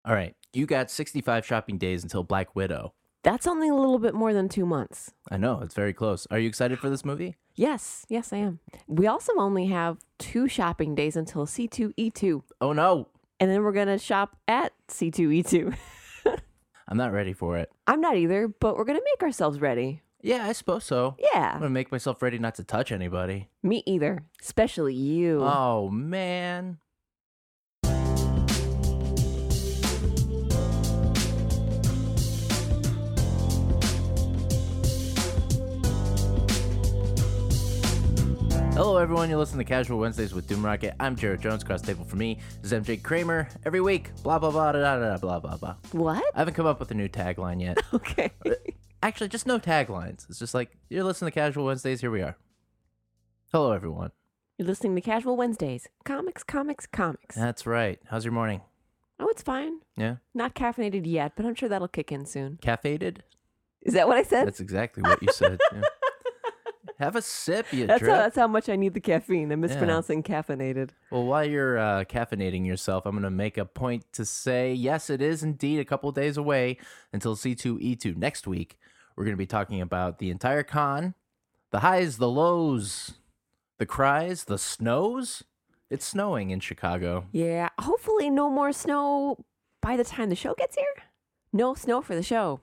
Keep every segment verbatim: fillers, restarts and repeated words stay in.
All right, you got sixty-five shopping days until Black Widow. That's only a little bit more than two months. I know, it's very close. Are you excited for this movie? Yes, yes, I am. We also only have two shopping days until C two E two. Oh no, And then we're going to shop at C two E two. I'm not ready for it. I'm not either, but we're going to make ourselves ready. Yeah, I suppose so. I'm Yeah, gonna make myself ready not to touch anybody. me either. Especially you. Oh man. Hello, everyone. You're listening to Casual Wednesdays with Doom Rocket. I'm Jared Jones. Cross table for me is M J Kramer. Every week, blah, blah, blah, blah, blah, blah, blah, blah. What? I haven't come up with a new tagline yet. Okay. Actually, just no taglines. It's just like, you're listening to Casual Wednesdays. Here we are. Hello, everyone. You're listening to Casual Wednesdays. Comics, comics, comics. That's right. How's your morning? Oh, it's fine. Yeah? Not caffeinated yet, but I'm sure that'll kick in soon. Caffeinated? Is that what I said? That's exactly what you said. Yeah. Have a sip, you That's drip. how, that's how much I need the caffeine. I'm mispronouncing caffeinated. Well, while you're uh, caffeinating yourself, I'm going to make a point to say, yes, it is indeed a couple days away until C two E two. Next week, we're going to be talking about the entire con, the highs, the lows, the cries, the snows. It's snowing in Chicago. Yeah, hopefully no more snow by the time the show gets here. No snow for the show.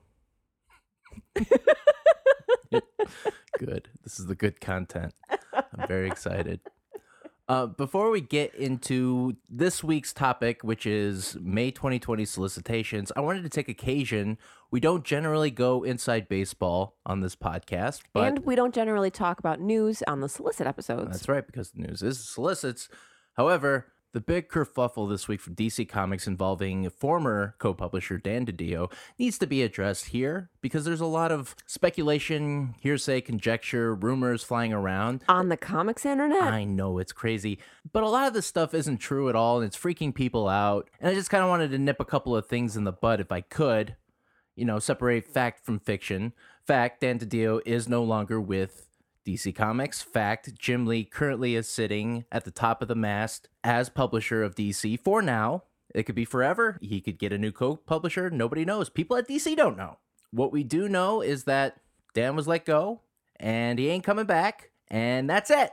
Good. This is the good content. I'm very excited. Uh, before we get into this week's topic, which is May twenty twenty solicitations, I wanted to take occasion. We don't generally go inside baseball on this podcast, but And we don't generally talk about news on the solicit episodes. that's right, because the news is solicits. However, the big kerfuffle this week from D C Comics involving former co-publisher Dan DiDio needs to be addressed here because there's a lot of speculation, hearsay, conjecture, rumors flying around. On the comics internet? I know it's crazy, but a lot of this stuff isn't true at all, and it's freaking people out. And I just kind of wanted to nip a couple of things in the bud if I could, you know, separate fact from fiction. Fact, Dan DiDio is no longer with D C Comics. Fact, Jim Lee currently is sitting at the top of the mast as publisher of D C for now. It could be forever. He could get a new co-publisher. Nobody knows. People at D C don't know. What we do know is that Dan was let go, and he ain't coming back, and that's it.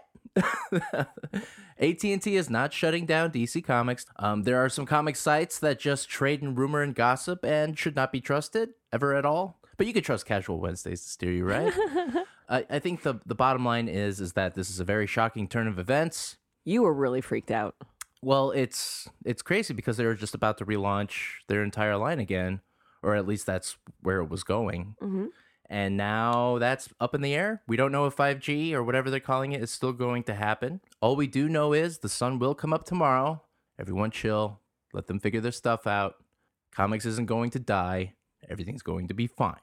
A T and T is not shutting down D C Comics. Um, there are some comic sites that just trade in rumor and gossip and should not be trusted ever at all. But you could trust Casual Wednesdays to steer you right. I, I think the the bottom line is is that this is a very shocking turn of events. You were really freaked out. Well, it's it's crazy because they were just about to relaunch their entire line again, or at least that's where it was going. Mm-hmm. And now that's up in the air. We don't know if five G or whatever they're calling it is still going to happen. All we do know is the sun will come up tomorrow. Everyone chill. Let them figure their stuff out. Comics isn't going to die. Everything's going to be fine.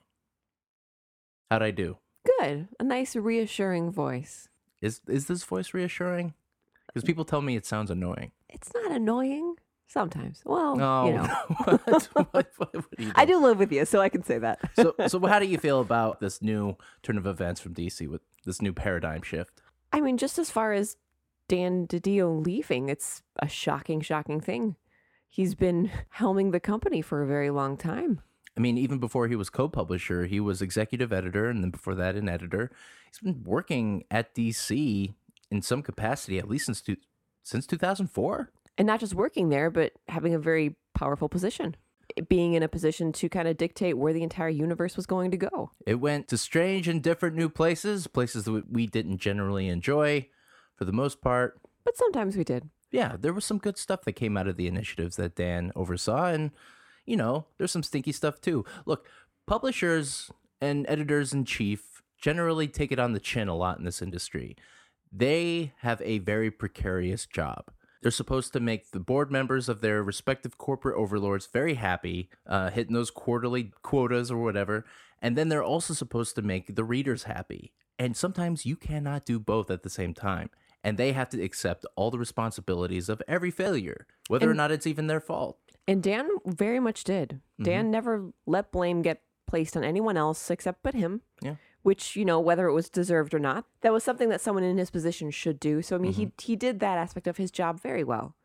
How'd I do? Good. A nice reassuring voice. Is is this voice reassuring? Because people tell me it sounds annoying. It's not annoying. Sometimes. Well, No. you know. what, what, what, what do you I do live with you, so I can say that. so, so how do you feel about this new turn of events from D C with this new paradigm shift? I mean, just as far as Dan DiDio leaving, it's a shocking, shocking thing. He's been helming the company for a very long time. I mean, even before he was co-publisher, he was executive editor, and then before that, an editor. He's been working at D C in some capacity, at least since two, since two thousand four. And not just working there, but having a very powerful position. Being in a position to kind of dictate where the entire universe was going to go. It went to strange and different new places, places that we didn't generally enjoy for the most part. But sometimes we did. Yeah, there was some good stuff that came out of the initiatives that Dan oversaw, and, you know, there's some stinky stuff too. Look, publishers and editors-in-chief generally take it on the chin a lot in this industry. They have a very precarious job. They're supposed to make the board members of their respective corporate overlords very happy, uh, hitting those quarterly quotas or whatever, and then they're also supposed to make the readers happy. And sometimes you cannot do both at the same time. And they have to accept all the responsibilities of every failure, whether and, or not it's even their fault. And Dan very much did. Mm-hmm. Dan never let blame get placed on anyone else except but him. Yeah. Which, you know, whether it was deserved or not, that was something that someone in his position should do. So, I mean, mm-hmm. he he did that aspect of his job very well.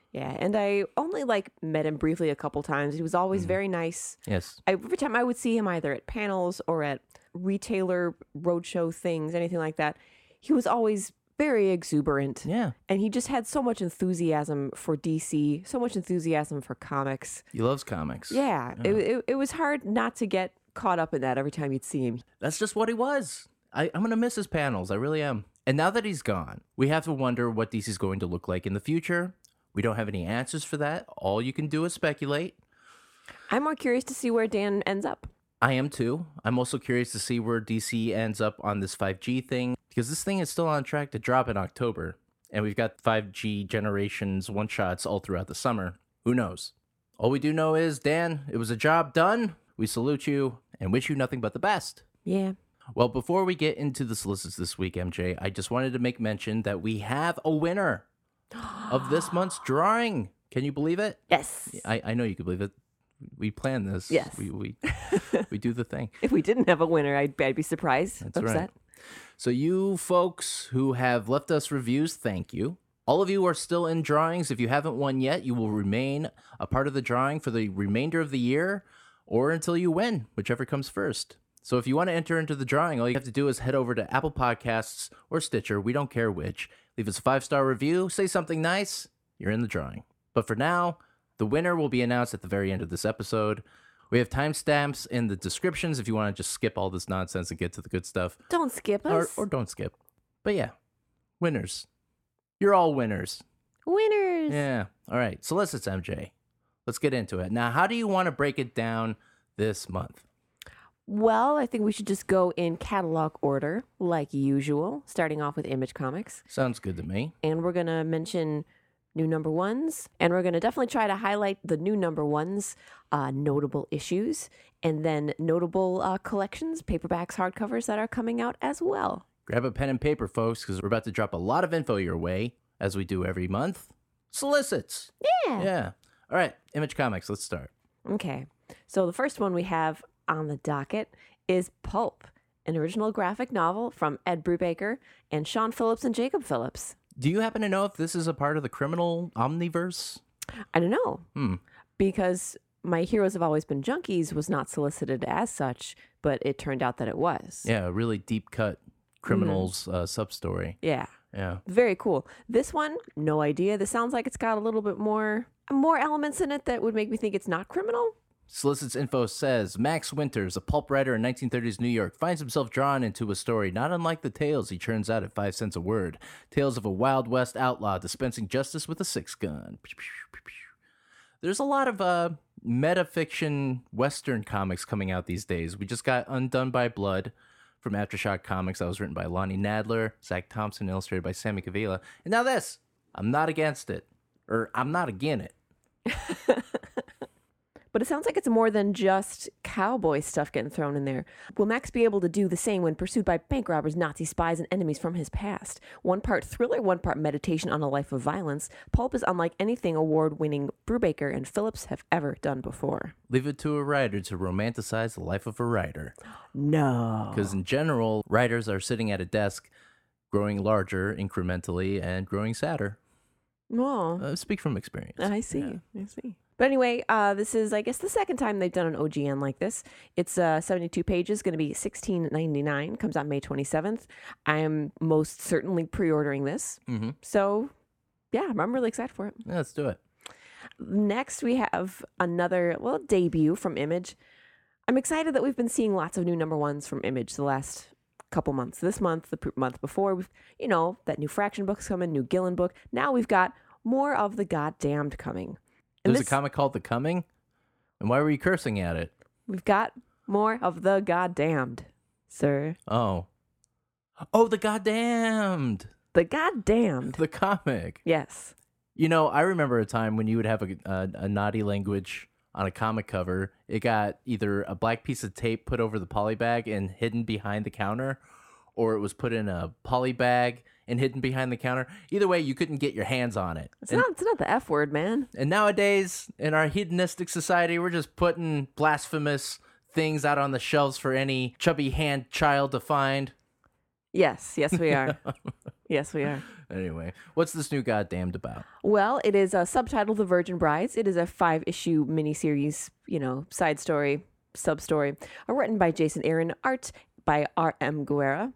Yeah, and I only like met him briefly a couple times. He was always Mhm. very nice. Yes. I, every time I would see him either at panels or at retailer roadshow things, anything like that, he was always very exuberant. Yeah. And he just had so much enthusiasm for D C, so much enthusiasm for comics. He loves comics. Yeah, Yeah. It, it, it was hard not to get caught up in that every time you'd see him. That's just what he was. I, I'm going to miss his panels. I really am. And now that he's gone, we have to wonder what D C's going to look like in the future. We don't have any answers for that. All you can do is speculate. I'm more curious to see where Dan ends up. I am too. I'm also curious to see where D C ends up on this five G thing, because this thing is still on track to drop in October. And we've got five G generations one-shots all throughout the summer. Who knows? All we do know is, Dan, it was a job done. We salute you and wish you nothing but the best. Yeah. Well, before we get into the solicits this week, M J, I just wanted to make mention that we have a winner of this month's drawing. Can you believe it? Yes. I, I know you can believe it. We planned this. Yes. We we, we do the thing. If we didn't have a winner, I'd, I'd be surprised. That's upset. right. So you folks who have left us reviews, thank you. All of you are still in drawings. If you haven't won yet, you will remain a part of the drawing for the remainder of the year or until you win, whichever comes first. So if you want to enter into the drawing, all you have to do is head over to Apple Podcasts or Stitcher. We don't care which. Leave us a five-star review. Say something nice. You're in the drawing. But for now, the winner will be announced at the very end of this episode. We have timestamps in the descriptions if you want to just skip all this nonsense and get to the good stuff. Don't skip Or, us. or don't skip. But yeah, winners. You're all winners. Winners. Yeah. All right. Solicits, M J. Let's get into it. Now, how do you want to break it down this month? Well, I think we should just go in catalog order, like usual, starting off with Image Comics. Sounds good to me. And we're going to mention new number ones, and we're going to definitely try to highlight the new number ones, uh, notable issues, and then notable uh, collections, paperbacks, hardcovers that are coming out as well. Grab a pen and paper, folks, because we're about to drop a lot of info your way, as we do every month. Solicits. Yeah. Yeah. All right. Image Comics. Let's start. Okay. So the first one we have on the docket is Pulp, an original graphic novel from Ed Brubaker and Sean Phillips and Jacob Phillips. Do you happen to know if this is a part of the Criminal Omniverse? I don't know. Hmm. Because My Heroes Have Always Been Junkies was not solicited as such, but it turned out that it was. Yeah, a really deep cut criminals mm. uh, sub story. Yeah. Yeah. Very cool. This one, no idea. This sounds like it's got a little bit more more elements in it that would make me think it's not criminal. Solicits info says Max Winters, a pulp writer in nineteen thirties New York, finds himself drawn into a story not unlike the tales he churns out at five cents a word. Tales of a Wild West outlaw dispensing justice with a six gun. There's a lot of uh, metafiction Western comics coming out these days. We just got Undone by Blood from Aftershock Comics. That was written by Lonnie Nadler, Zach Thompson, illustrated by Sammy Cavilla. And now this. I'm not against it. Or I'm not again it. But it sounds like it's more than just cowboy stuff getting thrown in there. Will Max be able to do the same when pursued by bank robbers, Nazi spies, and enemies from his past? One part thriller, one part meditation on a life of violence. Pulp is unlike anything award-winning Brubaker and Phillips have ever done before. Leave it to a writer to romanticize the life of a writer. No. Because in general, writers are sitting at a desk, growing larger incrementally and growing sadder. Oh, Uh, speak from experience. I see. Yeah. I see. But anyway, uh, this is, I guess, the second time they've done an O G N like this. It's uh, seventy-two pages, going to be sixteen ninety-nine. Comes out May twenty-seventh. I am most certainly pre-ordering this. Mm-hmm. So, yeah, I'm really excited for it. Yeah, let's do it. Next, we have another, well, debut from Image. I'm excited that we've been seeing lots of new number ones from Image the last couple months. This month, the pr- month before, we've, you know, that new Fraction book's coming, new Gillen book. Now we've got more of the Goddamned coming. And There's this, a comic called The Coming? And why were you cursing at it? we've got more of the Goddamned, sir. Oh. Oh, The Goddamned! The Goddamned. The comic. Yes. You know, I remember a time when you would have a, a, a naughty language on a comic cover. It got either a black piece of tape put over the poly bag and hidden behind the counter, or it was put in a poly bag and hidden behind the counter. Either way, you couldn't get your hands on it. It's And, not it's not the F word, man. and nowadays, in our hedonistic society, we're just putting blasphemous things out on the shelves for any chubby hand child to find. Yes, yes we are. Yes, we are. Anyway, what's this new goddamned about? Well, it is a subtitled The Virgin Brides. It is a five issue miniseries, you know, side story, sub story, uh, written by Jason Aaron, art by R M. Guerra.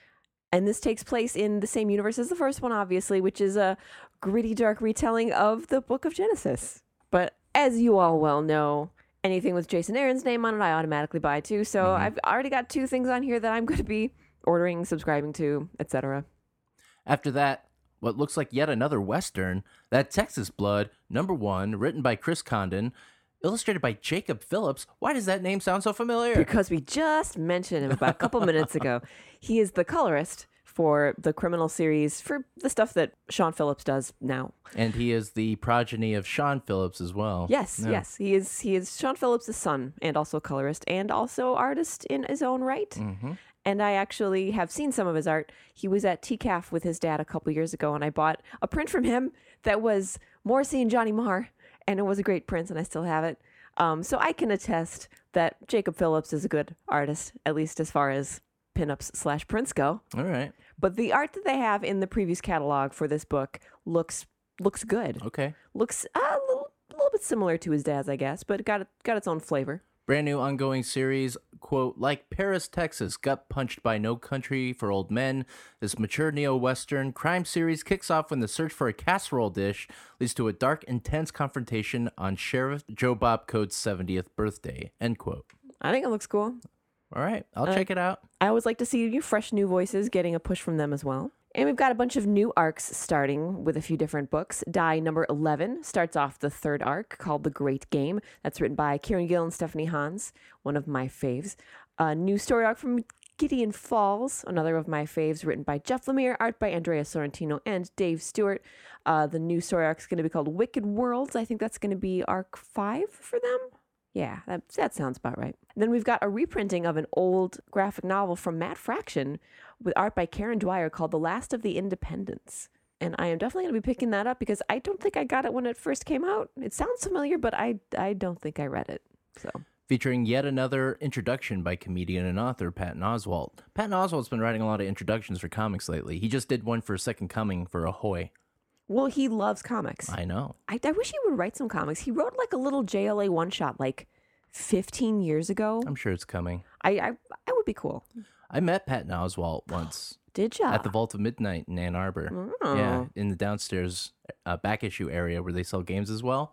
And this takes place in the same universe as the first one, obviously, which is a gritty, dark retelling of the Book of Genesis. But as you all well know, anything with Jason Aaron's name on it, I automatically buy too. So mm-hmm. I've already got two things on here that I'm going to be ordering, subscribing to, et cetera. After that, what looks like yet another Western, That Texas Blood, number one, written by Chris Condon, illustrated by Jacob Phillips. Why does that name sound so familiar? Because we just mentioned him about a couple minutes ago. He is the colorist for the Criminal series, for the stuff that Sean Phillips does now. And he is the progeny of Sean Phillips as well. Yes, yeah. yes. He is He is Sean Phillips' son, and also colorist, and also artist in his own right. Mm-hmm. And I actually have seen some of his art. He was at T C A F with his dad a couple years ago, and I bought a print from him that was Morrissey and Johnny Marr, and it was a great print, and I still have it. Um, so I can attest that Jacob Phillips is a good artist, at least as far as pinups slash prints go. All right. But the art that they have in the previous catalog for this book looks looks good. Okay. Looks uh, a little, a little bit similar to his dad's, I guess, but it got got its own flavor. Brand new ongoing series, quote, like Paris, Texas, gut punched by No Country for Old Men. This mature neo-Western crime series kicks off when the search for a casserole dish leads to a dark, intense confrontation on Sheriff Joe Bob Code's seventieth birthday, end quote. I think it looks cool. All right, I'll uh, check it out. I always like to see new, fresh new voices, getting a push from them as well. And we've got a bunch of new arcs starting with a few different books. Die number eleven starts off the third arc called The Great Game. That's written by Kieran Gill and Stephanie Hans, one of my faves. A new story arc from Gideon Falls, another of my faves, written by Jeff Lemire, art by Andrea Sorrentino and Dave Stewart. Uh, the new story arc is going to be called Wicked Worlds. I think that's going to be arc five for them. Yeah, that, that sounds about right. Then we've got a reprinting of an old graphic novel from Matt Fraction with art by Karen Dwyer called The Last of the Independents. And I am definitely going to be picking that up because I don't think I got it when it first came out. It sounds familiar, but I, I don't think I read it. So featuring yet another introduction by comedian and author Patton Oswalt. Patton Oswalt's been writing a lot of introductions for comics lately. He just did one for Second Coming for Ahoy. Well, he loves comics. I know. I, I wish he would write some comics. He wrote like a little J L A one-shot like fifteen years ago. I'm sure it's coming. I I, I would be cool. I met Patton Oswalt once. Did ya? At the Vault of Midnight in Ann Arbor. Oh. Yeah, in the downstairs uh, back issue area where they sell games as well.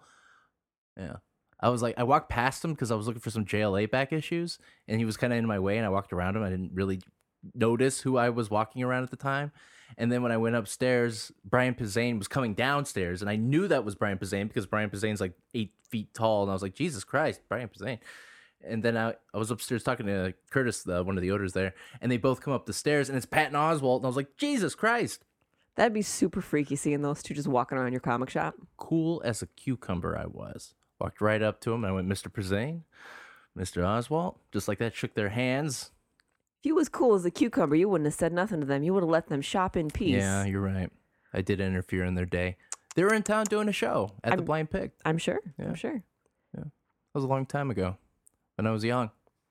Yeah. I was like, I walked past him because I was looking for some J L A back issues, and he was kind of in my way, and I walked around him. I didn't really notice who I was walking around at the time. And then when I went upstairs, Brian Pizzane was coming downstairs, and I knew that was Brian Pizzane because Brian Pizzane's like eight feet tall, and I was like, Jesus Christ, Brian Pizzane. And then I, I was upstairs talking to Curtis, the, one of the owners there, and they both come up the stairs, and it's Patton Oswalt, and I was like, Jesus Christ. That'd be super freaky seeing those two just walking around your comic shop. Cool as a cucumber I was. Walked right up to him, and I went, Mister Pizzane, Mister Oswalt, just like that, shook their hands. If you was cool as a cucumber, you wouldn't have said nothing to them. You would have let them shop in peace. Yeah, you're right. I did interfere in their day. They were in town doing a show at I'm, the Blind Pig. I'm sure. Yeah. I'm sure. Yeah. That was a long time ago when I was young.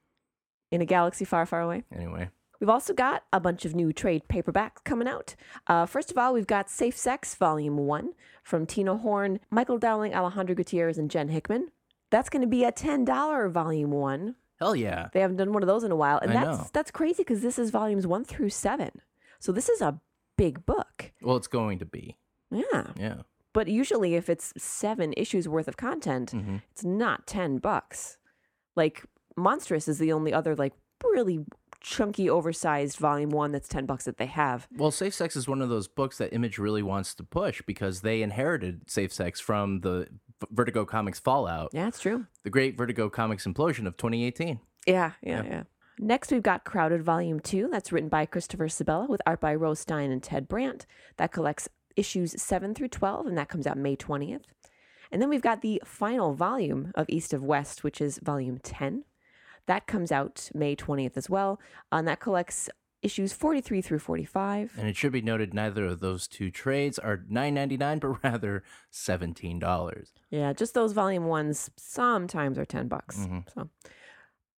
In a galaxy far, far away. Anyway. We've also got a bunch of new trade paperbacks coming out. Uh, first of all, we've got Safe Sex Volume one from Tina Horn, Michael Dowling, Alejandro Gutierrez, and Jen Hickman. That's going to be a ten dollars Volume one. Hell yeah. They haven't done one of those in a while. And I that's know. that's crazy because this is volumes one through seven. So this is a big book. Well, it's going to be. Yeah. Yeah. But usually if it's seven issues worth of content, mm-hmm. it's not ten bucks. Like Monstrous is the only other like really chunky, oversized volume one that's ten bucks that they have. Well, Safe Sex is one of those books that Image really wants to push because they inherited Safe Sex from the Vertigo Comics Fallout. Yeah, it's true. The great Vertigo Comics implosion of twenty eighteen. Yeah, yeah, Yeah. yeah. Next, we've got Crowded Volume two. That's written by Christopher Sabella with art by Rose Stein and Ted Brandt. That collects issues seven through twelve, and that comes out May twentieth. And then we've got the final volume of East of West, which is volume ten. That comes out May twentieth as well, and that collects issues forty-three through forty-five. And it should be noted neither of those two trades are nine ninety-nine, but rather seventeen dollars. Yeah, just those volume ones sometimes are ten bucks. Mm-hmm. So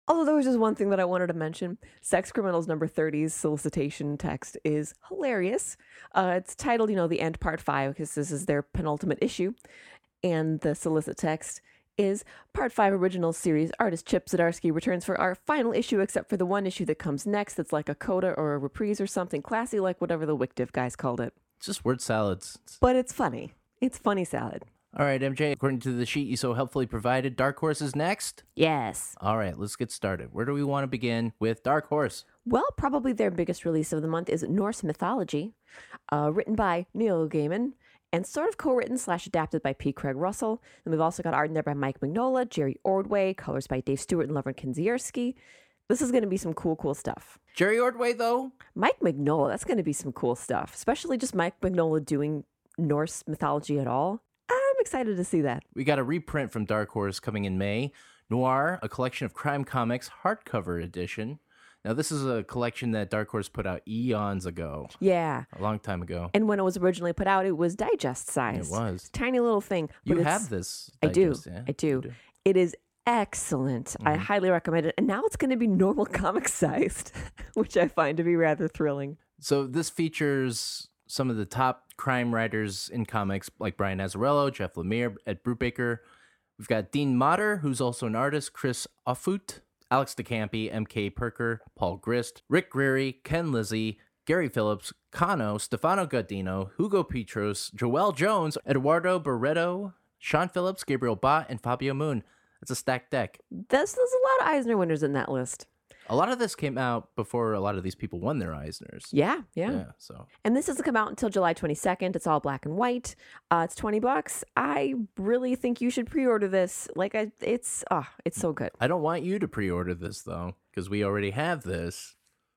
Although there was just one thing that I wanted to mention. Sex Criminals number thirty's solicitation text is hilarious. Uh, it's titled, you know, The End Part five, because this is their penultimate issue. And the solicit text is Part five Original Series. Artist Chip Zdarsky returns for our final issue, except for the one issue that comes next that's like a coda or a reprise or something classy, like whatever the Wick Div guys called it. It's just word salads. But it's funny. It's funny salad. All right, M J, according to the sheet you so helpfully provided, Dark Horse is next? Yes. All right, let's get started. Where do we want to begin with Dark Horse? Well, probably their biggest release of the month is Norse Mythology, uh, written by Neil Gaiman, and sort of co-written slash adapted by P. Craig Russell. And we've also got art in there by Mike Mignola, Jerry Ordway, colors by Dave Stewart and Lovren Kinzierski. This is going to be some cool, cool stuff. Jerry Ordway, though? Mike Mignola, that's going to be some cool stuff, especially just Mike Mignola doing Norse mythology at all. I'm excited to see that. We got a reprint from Dark Horse coming in May. Noir, a collection of crime comics, hardcover edition. Now, this is a collection that Dark Horse put out eons ago. Yeah. A long time ago. And when it was originally put out, it was digest size. It was. Tiny little thing. You but have this. I do. digest, yeah? I do. You do. It is excellent. I highly recommend it. And now it's going to be normal comic sized, which I find to be rather thrilling. So this features some of the top crime writers in comics, like Brian Azzarello, Jeff Lemire, Ed Brubaker. We've got Dean Motter, who's also an artist, Chris Offutt, Alex DeCampi, M K Perker, Paul Grist, Rick Greery, Ken Lizzie, Gary Phillips, Kano, Stefano Gaudino, Hugo Petros, Joel Jones, Eduardo Barreto, Sean Phillips, Gabriel Bott, and Fabio Moon. That's a stacked deck. There's, there's a lot of Eisner winners in that list. A lot of this came out before a lot of these people won their Eisners. Yeah, yeah. Yeah, so. And this doesn't come out until July twenty-second. It's all black and white. Uh, it's twenty bucks. I really think you should pre-order this. Like, I, it's, oh, it's so good. I don't want you to pre-order this, though, because we already have this.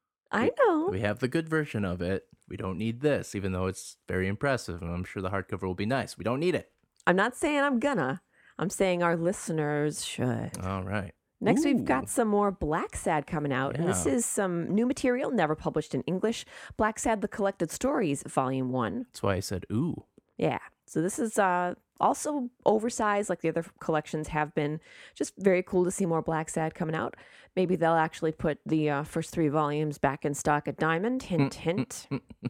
I know. We have the good version of it. We don't need this, even though it's very impressive, and I'm sure the hardcover will be nice. We don't need it. I'm not saying I'm gonna. I'm saying our listeners should. All right. Next, Ooh. we've got some more Black Sad coming out. And this Yeah. is some new material, never published in English. Black Sad, The Collected Stories, Volume one. That's why I said, ooh. Yeah. So this is uh, also oversized like the other collections have been. Just very cool to see more Black Sad coming out. Maybe they'll actually put the uh, first three volumes back in stock at Diamond. Hint, hint.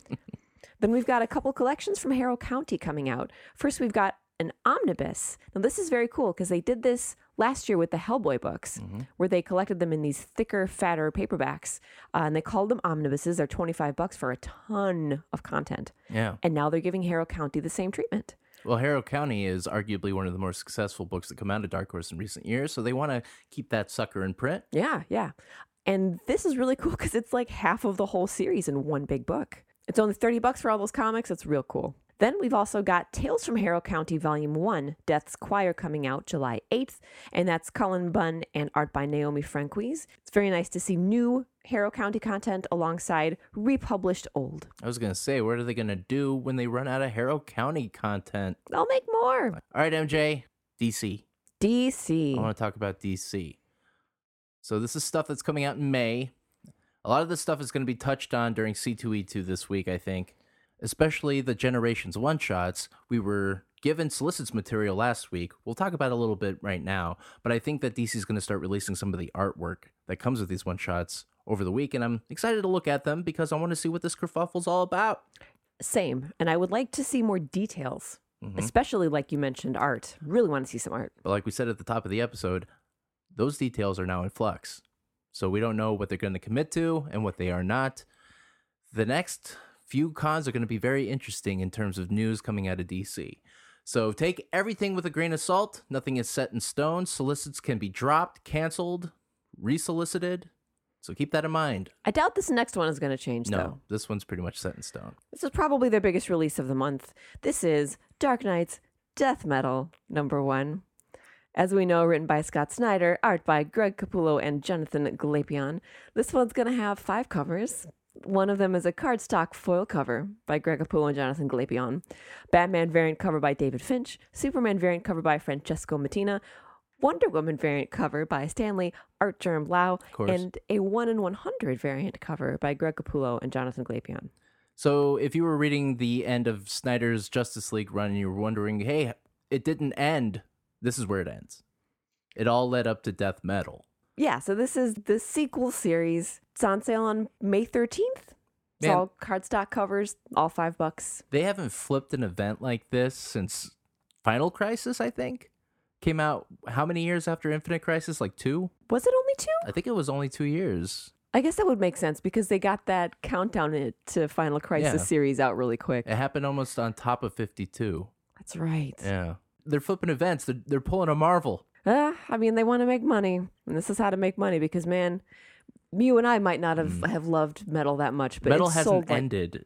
Then we've got a couple collections from Harrow County coming out. First, we've got an omnibus. Now, this is very cool because they did this last year with the Hellboy books, Mm-hmm. where they collected them in these thicker, fatter paperbacks, uh, and they called them omnibuses. They're twenty-five bucks for a ton of content. Yeah. And now they're giving Harrow County the same treatment. Well, Harrow County is arguably one of the more successful books that come out of Dark Horse in recent years, so they want to keep that sucker in print. Yeah, yeah. And this is really cool because it's like half of the whole series in one big book. It's only thirty bucks for all those comics. It's real cool. Then we've also got Tales from Harrow County Volume one, Death's Choir, coming out July eighth, and that's Cullen Bunn and art by Naomi Franquise. It's very nice to see new Harrow County content alongside republished old. I was going to say, what are they going to do when they run out of Harrow County content? They'll make more. All right, M J, D C. D C. I want to talk about D C. So this is stuff that's coming out in May. A lot of this stuff is going to be touched on during C two E two this week, I think. Especially the Generations one-shots. We were given solicits material last week. We'll talk about it a little bit right now, but I think that D C is going to start releasing some of the artwork that comes with these one-shots over the week, and I'm excited to look at them because I want to see what this kerfuffle's all about. Same. And I would like to see more details, Mhm. especially like you mentioned, art. Really want to see some art. But like we said at the top of the episode, those details are now in flux. So we don't know what they're going to commit to and what they are not. The next few cons are going to be very interesting in terms of news coming out of D C. So take everything with a grain of salt. Nothing is set in stone. Solicits can be dropped, canceled, resolicited. So keep that in mind. I doubt this next one is going to change, No, though. this one's pretty much set in stone. This is probably their biggest release of the month. This is Dark Knight's Death Metal, number one. As we know, written by Scott Snyder, art by Greg Capullo and Jonathan Glapion. This one's going to have five covers. One of them is a cardstock foil cover by Greg Capullo and Jonathan Glapion. Batman variant cover by David Finch. Superman variant cover by Francesco Mattina. Wonder Woman variant cover by Stanley Artgerm Lau. course. And a one in one hundred variant cover by Greg Capullo and Jonathan Glapion. So if you were reading the end of Snyder's Justice League run and you were wondering, hey, it didn't end, this is where it ends. It all led up to Death Metal. yeah, so this is the sequel series. It's on sale on May thirteenth. It's Man. all cardstock covers, all five bucks. They haven't flipped an event like this since Final Crisis, I think. Came out how many years after Infinite Crisis? Like two? Was it only two? I think it was only two years. I guess that would make sense because they got that countdown it- to Final Crisis Yeah. series out really quick. It happened almost on top of fifty-two. That's right. Yeah. They're flipping events. They're, they're pulling a Marvel. Uh, I mean, they want to make money, and this is how to make money because, man, you and I might not have, have loved metal that much, but Metal it's hasn't sold like, ended.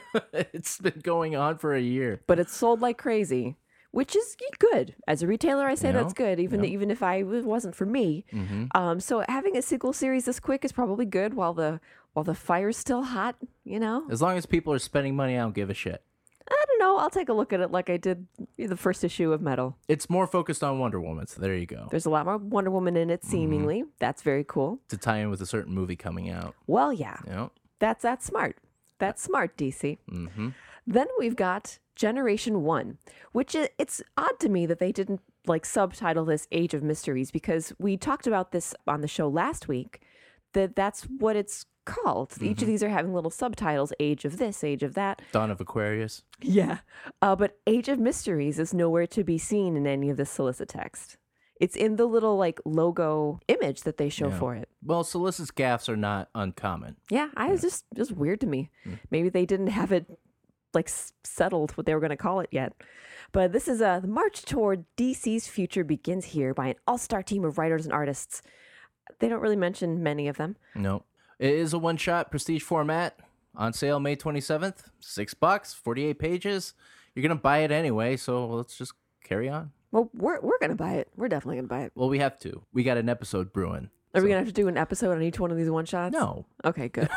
It's been going on for a year. but it's sold like crazy, which is good. As a retailer, I say Yeah, that's good, even yeah. even if I it wasn't for me. Mm-hmm. Um, so having a sequel series this quick is probably good while the while the fire's still hot. You know, As long as people are spending money, I don't give a shit. I don't know. I'll take a look at it like I did the first issue of Metal. It's more focused on Wonder Woman, so there you go. There's a lot more Wonder Woman in it, seemingly. That's very cool. To tie in with a certain movie coming out. Well, yeah, You know? that's that's smart. That's smart, D C. Mm-hmm. Then we've got Generation One, which i- it's odd to me that they didn't like subtitle this Age of Mysteries because we talked about this on the show last week. That that's what it's called. Each of these are having little subtitles: Age of this, Age of that. Dawn of Aquarius. Yeah, uh, but Age of Mysteries is nowhere to be seen in any of the solicit text. It's in the little like logo image that they show Yeah. for it. Well, solicit's gaffes are not uncommon. Yeah, I was just just weird to me. Maybe they didn't have it like s- settled what they were going to call it yet. But this is a the march toward D C's future begins here by an all-star team of writers and artists. They don't really mention many of them. No. It is a one-shot prestige format. On sale May twenty-seventh. Six bucks, forty-eight pages. You're going to buy it anyway, so let's just carry on. Well, we're we're going to buy it. We're definitely going to buy it. Well, we have to. We got an episode brewing. Are we going to have to do an episode on each one of these one-shots? No. Okay, good.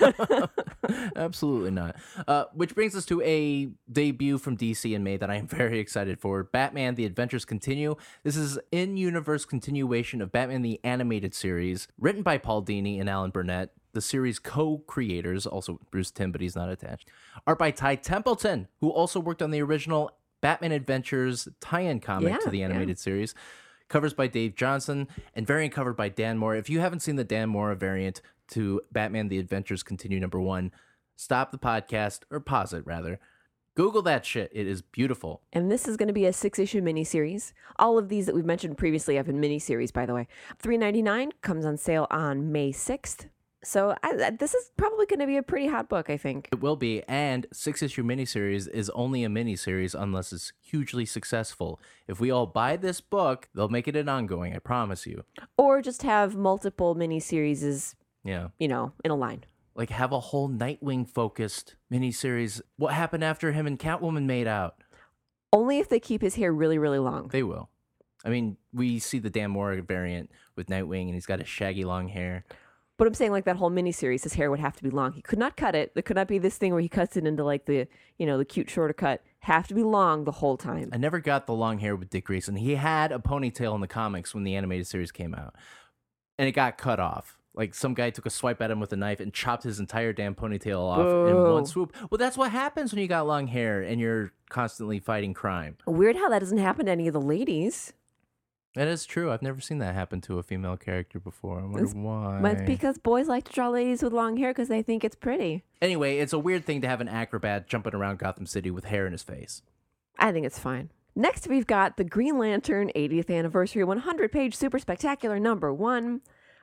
Absolutely not. Uh, which brings us to a debut from D C in May that I am very excited for. Batman: The Adventures Continue. This is in-universe continuation of Batman the Animated Series, written by Paul Dini and Alan Burnett, the series co-creators, also Bruce Timm, but he's not attached. Art by Ty Templeton, who also worked on the original Batman Adventures tie-in comic Yeah, to the yeah. animated series. Covers by Dave Johnson and variant covered by Dan Mora. If you haven't seen the Dan Mora variant to Batman The Adventures Continue number one, stop the podcast, or pause it rather. Google that shit. It is beautiful. And this is going to be a six-issue miniseries. All of these that we've mentioned previously have been miniseries, by the way. three ninety-nine comes on sale on May sixth. So I, I- this is probably going to be a pretty hot book, I think. It will be, and six-issue miniseries is only a miniseries unless it's hugely successful. If we all buy this book, they'll make it an ongoing, I promise you. Or just have multiple miniseries, Yeah. you know, in a line. Like, have a whole Nightwing-focused miniseries. What happened after him and Catwoman made out? Only if they keep his hair really, really long. They will. I mean, we see the Dan Mora variant with Nightwing, and he's got his shaggy long hair. But I'm saying like that whole miniseries, his hair would have to be long. He could not cut it. There could not be this thing where he cuts it into like the, you know, the cute shorter cut. Have to be long the whole time. I never got the long hair with Dick Grayson. He had a ponytail in the comics when the animated series came out, and it got cut off. Like, some guy took a swipe at him with a knife and chopped his entire damn ponytail off in Whoa. one swoop. Well, that's what happens when you got long hair and you're constantly fighting crime. Weird how that doesn't happen to any of the ladies. That is true. I've never seen that happen to a female character before. I wonder It's- why. But it's because boys like to draw ladies with long hair because they think it's pretty. Anyway, it's a weird thing to have an acrobat jumping around Gotham City with hair in his face. I think it's fine. Next, we've got the Green Lantern eightieth Anniversary one hundred page Super Spectacular number one.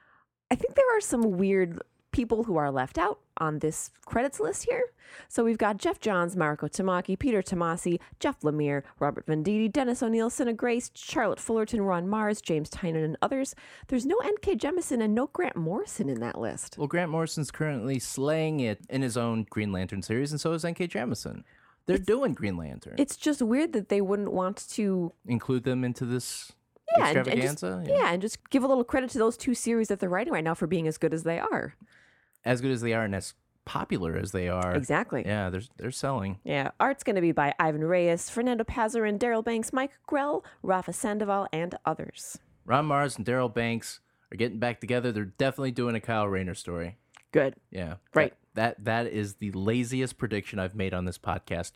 I think there are some weird people who are left out on this credits list here. So we've got Jeff Johns, Marco Tamaki, Peter Tomasi, Jeff Lemire, Robert Venditti, Dennis O'Neill, Cinna Grace, Charlotte Fullerton, Ron Mars, James Tynan, and others. There's no N K Jemisin and no Grant Morrison in that list. Well, Grant Morrison's currently slaying it in his own Green Lantern series, and so is N K Jemisin. They're doing Green Lantern. It's just weird that they wouldn't want to Include them into this Yeah, and, and just, extravaganza. yeah, and just give a little credit to those two series that they're writing right now for being as good as they are. As good as they are and as popular as they are. Exactly. Yeah, Yeah, they're, they're selling. art's going to be by Ivan Reyes, Fernando Pazarin, Daryl Banks, Mike Grell, Rafa Sandoval, and others. Ron Mars and Daryl Banks are getting back together. They're definitely doing a Kyle Rayner story. Good. Yeah. Right. That, that, that is the laziest prediction I've made on this podcast yet.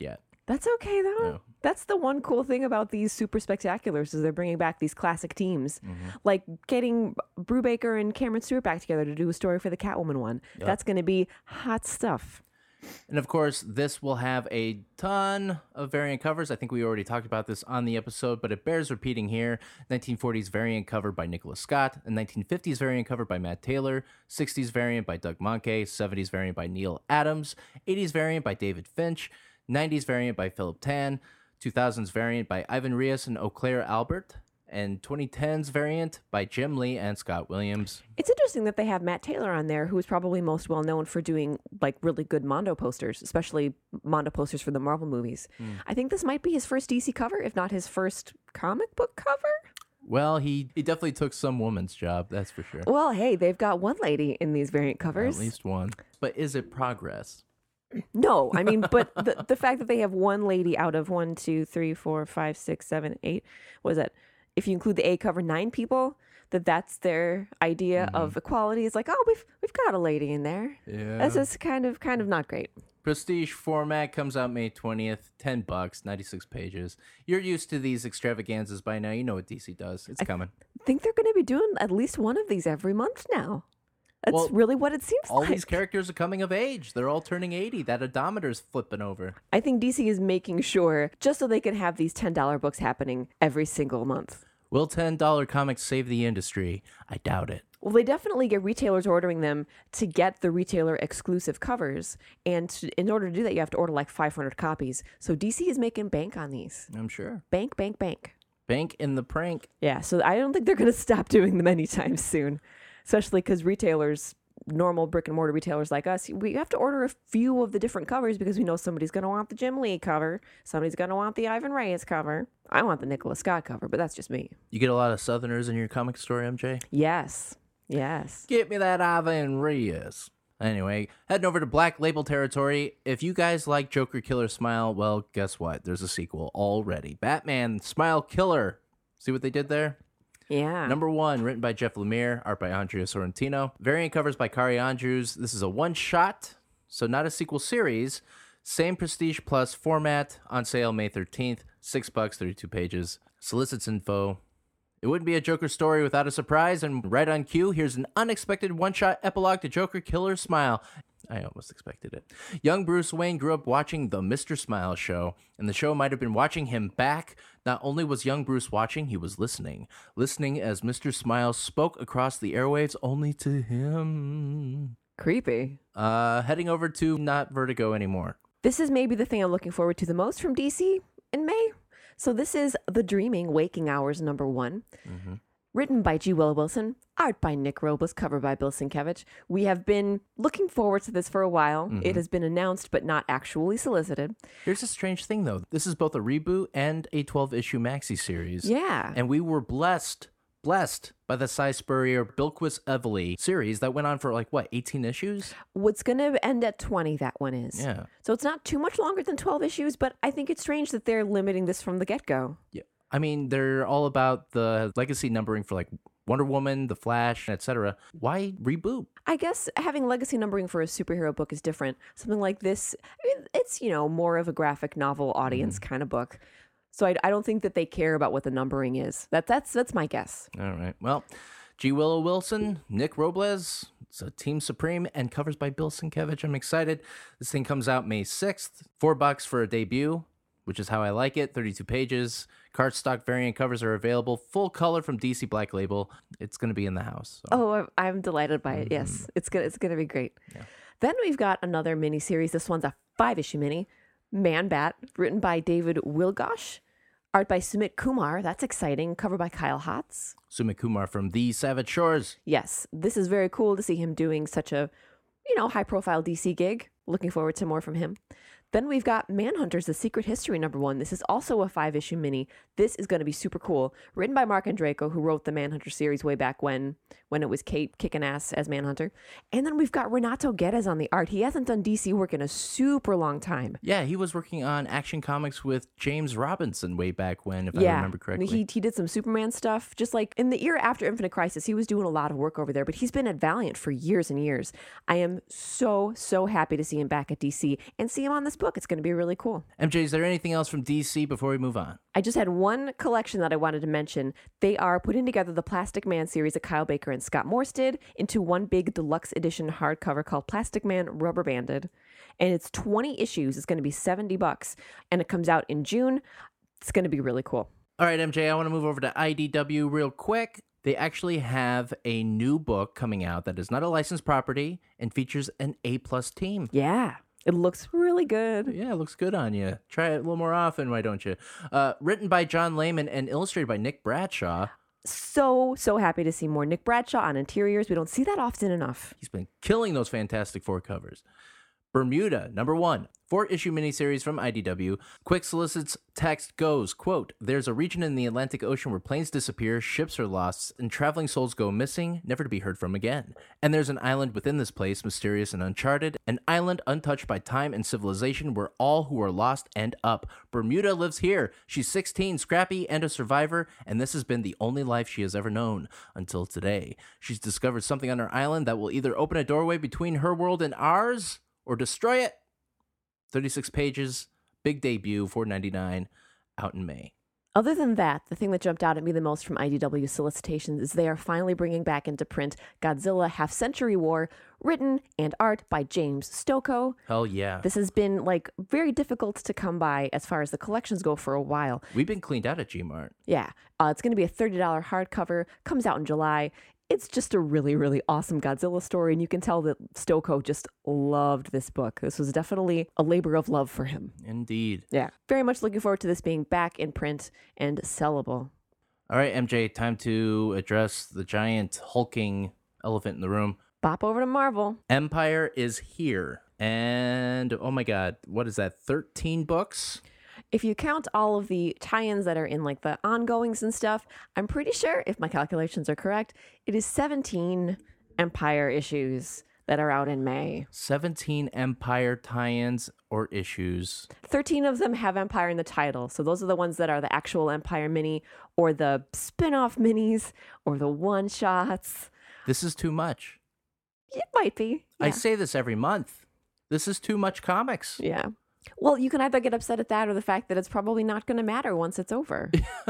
That's okay though. Yeah. That's the one cool thing about these super spectaculars is they're bringing back these classic teams, Mm-hmm. like getting Brubaker and Cameron Stewart back together to do a story for the Catwoman one. Yep. That's going to be hot stuff. And of course, this will have a ton of variant covers. I think we already talked about this on the episode, but it bears repeating here. nineteen forties variant cover by Nicholas Scott, a nineteen fifties variant cover by Matt Taylor, sixties variant by Doug Mahnke, seventies variant by Neil Adams, eighties variant by David Finch, nineties variant by Philip Tan, two thousands variant by Ivan Rios and Eau Claire Albert, and twenty tens variant by Jim Lee and Scott Williams. It's interesting that they have Matt Taylor on there, who is probably most well known for doing like really good Mondo posters, especially Mondo posters for the Marvel movies. Mm. I think this might be his first D C cover, if not his first comic book cover. Well, he, he definitely took some woman's job, that's for sure. Well, hey, they've got one lady in these variant covers. At least one. But is it progress? No, I mean, but the the fact that they have one lady out of one, two, three, four, five, six, seven, eight, what is that? If you include the A cover, nine people, that that's their idea Mm-hmm. of equality. Is like, oh, we've we've got a lady in there. Yeah. That's just kind of kind of not great. Prestige format comes out May twentieth, ten bucks, ninety-six pages. You're used to these extravaganzas by now. You know what D C does. It's coming. I think they're going to be doing at least one of these every month now. That's Well, really what it seems All like. these characters are coming of age. They're all turning eighty. That odometer's flipping over. I think D C is making sure just so they can have these ten dollar books happening every single month. Will ten dollar comics save the industry? I doubt it. Well, they definitely get retailers ordering them to get the retailer exclusive covers. And to, in order to do that, you have to order like five hundred copies. So D C is making bank on these. I'm sure. Bank, bank, bank. Bank in the prank. Yeah, so I don't think they're going to stop doing them anytime soon, especially because retailers, normal brick and mortar retailers like us, we have to order a few of the different covers because we know somebody's going to want the Jim Lee cover. Somebody's going to want the Ivan Reyes cover. I want the Nicholas Scott cover, but that's just me. You get a lot of Southerners in your comic store, M J? Yes. Yes. Get me that Ivan Reyes. Anyway, heading over to Black Label territory. If you guys like Joker Killer Smile, well, guess what? There's a sequel already. Batman Smile Killer. See what they did there? Yeah. Number one, written by Jeff Lemire, art by Andrea Sorrentino. Variant covers by Kari Andrews. This is a one-shot, so not a sequel series. Same Prestige Plus format, on sale May thirteenth. Six bucks, thirty-two pages. Solicits info. It wouldn't be a Joker story without a surprise, and right on cue, here's an unexpected one-shot epilogue to Joker Killer Smile. I almost expected it. Young Bruce Wayne grew up watching the Mister Smile Show, and the show might have been watching him back. Not only was young Bruce watching, he was listening. Listening as Mister Smile spoke across the airwaves only to him. Creepy. Uh, heading over to not Vertigo anymore. This is maybe the thing I'm looking forward to the most from D C in May. So this is The Dreaming Waking Hours number one. Mm-hmm. Written by G. Willow Wilson, art by Nick Robles, cover by Bill Sienkiewicz. We have been looking forward to this for a while. Mm-hmm. It has been announced but not actually solicited. Here's a strange thing, though. This is both a reboot and a twelve-issue maxi series. Yeah. And we were blessed, blessed by the Cy Spurrier Bilquis Evely series that went on for like, what, eighteen issues? What's going to end at twenty, that one is. Yeah. So it's not too much longer than twelve issues, but I think it's strange that they're limiting this from the get-go. Yeah. I mean, they're all about the legacy numbering for like Wonder Woman, The Flash, et cetera. Why reboot? I guess having legacy numbering for a superhero book is different. Something like this, I mean, it's, you know, more of a graphic novel audience kind of book. So I, I don't think that they care about what the numbering is. That that's that's my guess. All right. Well, G. Willow Wilson, Nick Robles, it's a Team Supreme, and covers by Bill Sienkiewicz. I'm excited. This thing comes out May sixth. Four bucks for a debut, which is how I like it. thirty-two pages. Cardstock variant covers are available. Full color from D C Black Label. It's going to be in the house. So. Oh, I'm- I'm delighted by it. Yes, it's gonna it's gonna be great. Yeah. Then we've got another mini series. This one's a five issue mini, Man Bat, written by David Wilgosh, art by Sumit Kumar. That's exciting. Cover by Kyle Hotz. Sumit Kumar from The Savage Shores. Yes, this is very cool to see him doing such a, you know, high profile D C gig. Looking forward to more from him. Then we've got Manhunters, The Secret History number one. This is also a five issue mini. This is going to be super cool. Written by Mark Andreyko, who wrote the Manhunter series way back when, when it was Kate kicking ass as Manhunter. And then we've got Renato Guedes on the art. He hasn't done D C work in a super long time. Yeah, he was working on Action Comics with James Robinson way back when, if I Yeah, remember correctly. he he did some Superman stuff. Just like in the era after Infinite Crisis, he was doing a lot of work over there. But he's been at Valiant for years and years. I am so so happy to see him back at D C and see him on this book book. It's going to be really cool. M J, is there anything else from D C before we move on? I just had one collection that I wanted to mention. They are putting together the Plastic Man series that Kyle Baker and Scott Morse did into one big deluxe edition hardcover called Plastic Man Rubber Banded. And it's twenty issues. It's going to be seventy bucks. And it comes out in June. It's going to be really cool. All right, M J, I want to move over to I D W real quick. They actually have a new book coming out that is not a licensed property and features an A-plus team. Yeah. It looks really good. Yeah, it looks good on you. Try it a little more often, why don't you? Uh, written by John Layman and illustrated by Nick Bradshaw. So, so happy to see more Nick Bradshaw on interiors. We don't see that often enough. He's been killing those Fantastic Four covers. Bermuda, number one. Four-issue miniseries from I D W. Quick solicits text goes, quote, "There's a region in the Atlantic Ocean where planes disappear, ships are lost, and traveling souls go missing, never to be heard from again. And there's an island within this place, mysterious and uncharted, an island untouched by time and civilization where all who are lost end up. Bermuda lives here. She's sixteen, scrappy, and a survivor, and this has been the only life she has ever known until today. She's discovered something on her island that will either open a doorway between her world and ours, or destroy it." thirty-six pages, big debut, four ninety-nine, out in May. Other than that, the thing that jumped out at me the most from I D W solicitations is they are finally bringing back into print Godzilla Half-Century War, written and art by James Stokoe. Hell yeah. This has been like very difficult to come by as far as the collections go for a while. We've been cleaned out at G-Mart. Yeah, uh, it's going to be a thirty dollars hardcover, comes out in July. It's just a really, really awesome Godzilla story, and you can tell that Stokoe just loved this book. This was definitely a labor of love for him. Indeed. Yeah, very much looking forward to this being back in print and sellable. All right, M J, time to address the giant hulking elephant in the room. Bop over to Marvel. Empire is here. And, oh my God, what is that, thirteen books? If you count all of the tie-ins that are in like the ongoings and stuff, I'm pretty sure, if my calculations are correct, it is seventeen Empire issues that are out in May. seventeen Empire tie-ins or issues. thirteen of them have Empire in the title. So those are the ones that are the actual Empire mini or the spin-off minis or the one-shots. This is too much. It might be. I Yeah. say this every month. This is too much comics. Yeah. Well, you can either get upset at that or the fact that it's probably not going to matter once it's over.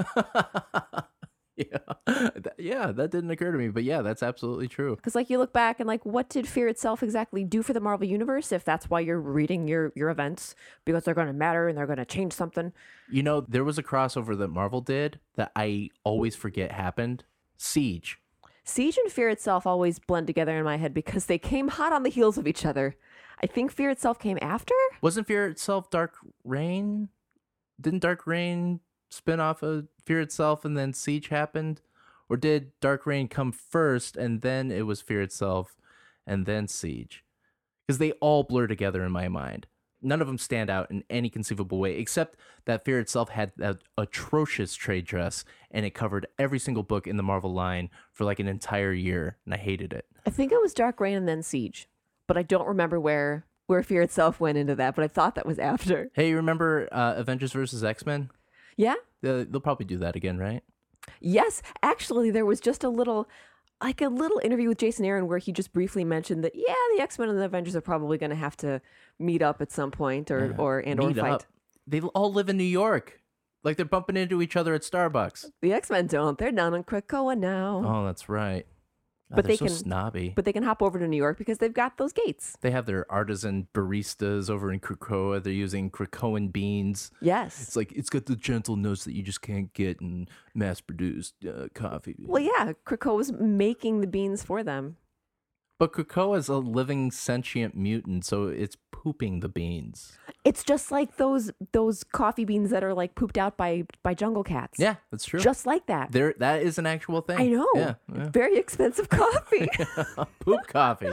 yeah. That- yeah, that didn't occur to me, but yeah, that's absolutely true. Because like you look back and like, what did Fear itself exactly do for the Marvel Universe? If that's why you're reading your, your events, because they're going to matter and they're going to change something. You know, there was a crossover that Marvel did that I always forget happened. Siege. Siege and Fear itself always blend together in my head because they came hot on the heels of each other. I think Fear itself came after? Wasn't Fear itself Dark Reign? Didn't Dark Reign spin off of Fear itself and then Siege happened? Or did Dark Reign come first and then it was Fear itself and then Siege? Because they all blur together in my mind. None of them stand out in any conceivable way, except that Fear itself had that atrocious trade dress and it covered every single book in the Marvel line for like an entire year, and I hated it. I think it was Dark Reign and then Siege, but I don't remember where where Fear itself went into that, but I thought that was after. Hey, you remember uh, Avengers versus X-Men? Yeah? They'll, they'll probably do that again, right? Yes. Actually, there was just a little, like a little interview with Jason Aaron where he just briefly mentioned that, yeah, the X-Men and the Avengers are probably going to have to meet up at some point or, Yeah. or and or Meet fight. up. They all live in New York. Like they're bumping into each other at Starbucks. The X-Men don't. They're down in Krakoa now. Oh, that's right. God, But they're they so can- snobby. But they can hop over to New York because they've got those gates. They have their artisan baristas over in Krakoa. They're using Krakoan beans. Yes. It's like it's got the gentle notes that you just can't get in mass-produced uh, coffee. Well, yeah, Krakoa's making the beans for them. But Krakoa is a living sentient mutant, so it's pooping the beans. It's just like those those coffee beans that are like pooped out by by jungle cats. Yeah, that's true. Just like that. There, that is an actual thing. I know. Yeah, yeah. Very expensive coffee. Poop coffee.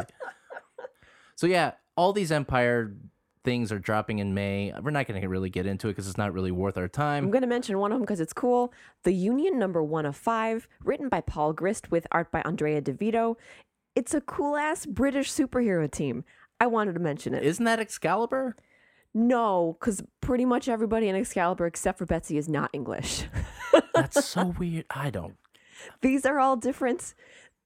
So yeah, all these Empire things are dropping in May. We're not going to really get into it because it's not really worth our I'm time. going to mention one of them because it's cool. The Union number one of five, written by Paul Grist with art by Andrea DeVito. It's a cool-ass British superhero team. I wanted to mention it. Isn't that Excalibur? No, because pretty much everybody in Excalibur except for Betsy is not English. That's so weird. I don't. These are all different.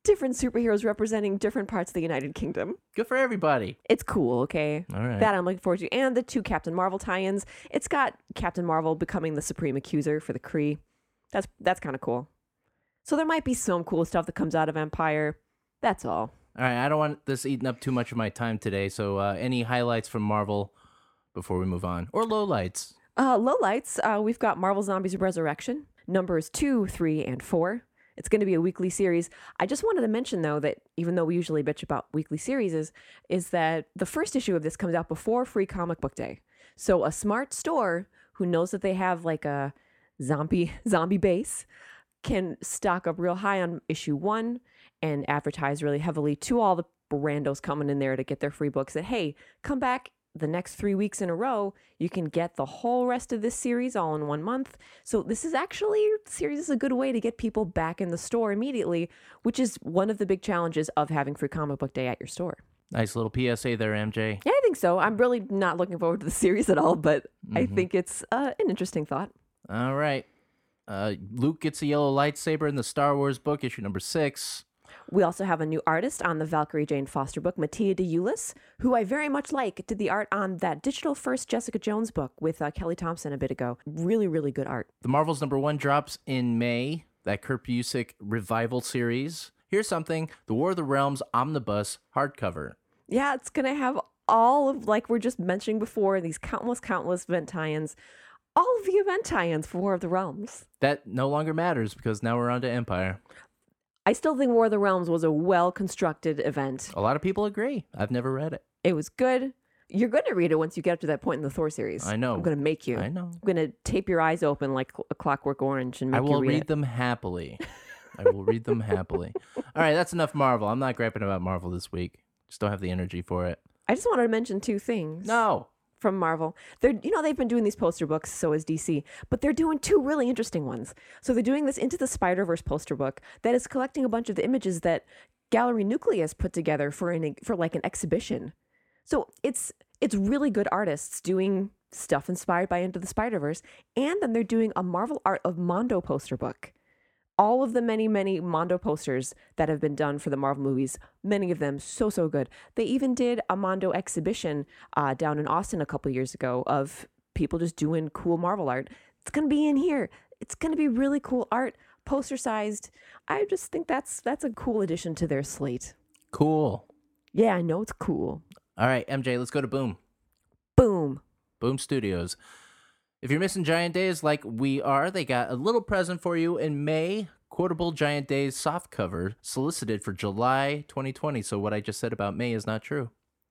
different superheroes representing different parts of the United Kingdom. Good for everybody. It's cool, okay? All right. That I'm looking forward to. And the two Captain Marvel tie-ins. It's got Captain Marvel becoming the Supreme Accuser for the Kree. That's that's kind of cool. So there might be some cool stuff that comes out of Empire. That's all. All right, I don't want this eating up too much of my time today, so uh, any highlights from Marvel before we move on? Or lowlights? Uh, lowlights, uh, we've got Marvel Zombies Resurrection, numbers two, three, and four. It's going to be a weekly series. I just wanted to mention, though, that even though we usually bitch about weekly series, is, is that the first issue of this comes out before Free Comic Book Day. So a smart store who knows that they have like a zombie zombie base can stock up real high on issue one and advertise really heavily to all the randos coming in there to get their free books that, hey, come back the next three weeks in a row, you can get the whole rest of this series all in one month. So this is actually, the series is a good way to get people back in the store immediately, which is one of the big challenges of having Free Comic Book Day at your store. Nice little P S A there, M J. Yeah, I think so. I'm really not looking forward to the series at all, but Mm-hmm. I think it's uh, an interesting thought. All right. Uh, Luke gets a yellow lightsaber in the Star Wars book, issue number six. We also have a new artist on the Valkyrie Jane Foster book, Mattia de Eulis, who I very much like, did the art on that digital first Jessica Jones book with uh, Kelly Thompson a bit ago. Really, really good art. The Marvels number one drops in May, that Kurt Busiek revival series. Here's something, the War of the Realms Omnibus hardcover. Yeah, it's going to have all of, like we're just mentioning before, these countless, countless event tie-ins. All of the event tie-ins for War of the Realms. That no longer matters because now we're on to Empire. I still think War of the Realms was a well-constructed event. A lot of people agree. I've never read it. It was good. You're going to read it once you get up to that point in the Thor series. I know. I'm going to make you. I know. I'm going to tape your eyes open like a Clockwork Orange and make I will you read, read it. them happily. I will read them happily. All right, that's enough Marvel. I'm not griping about Marvel this week. Just don't have the energy for it. I just wanted to mention two things. No. From Marvel. They're, you know, they've been doing these poster books, so is D C, but they're doing two really interesting ones. So they're doing this Into the Spider-Verse poster book that is collecting a bunch of the images that Gallery Nucleus put together for an for like an exhibition. So it's it's really good artists doing stuff inspired by Into the Spider-Verse, and then they're doing a Marvel Art of Mondo poster book. All of the many, many Mondo posters that have been done for the Marvel movies, many of them so, so good. They even did a Mondo exhibition uh, down in Austin a couple years ago of people just doing cool Marvel art. It's going to be in here. It's going to be really cool art, poster sized. I just think that's that's a cool addition to their slate. Cool. Yeah, I know it's cool. All right, M J, let's go to Boom. Boom. Boom Studios. If you're missing Giant Days like we are, they got a little present for you in May. Quotable Giant Days softcover solicited for July twenty twenty. So what I just said about May is not true.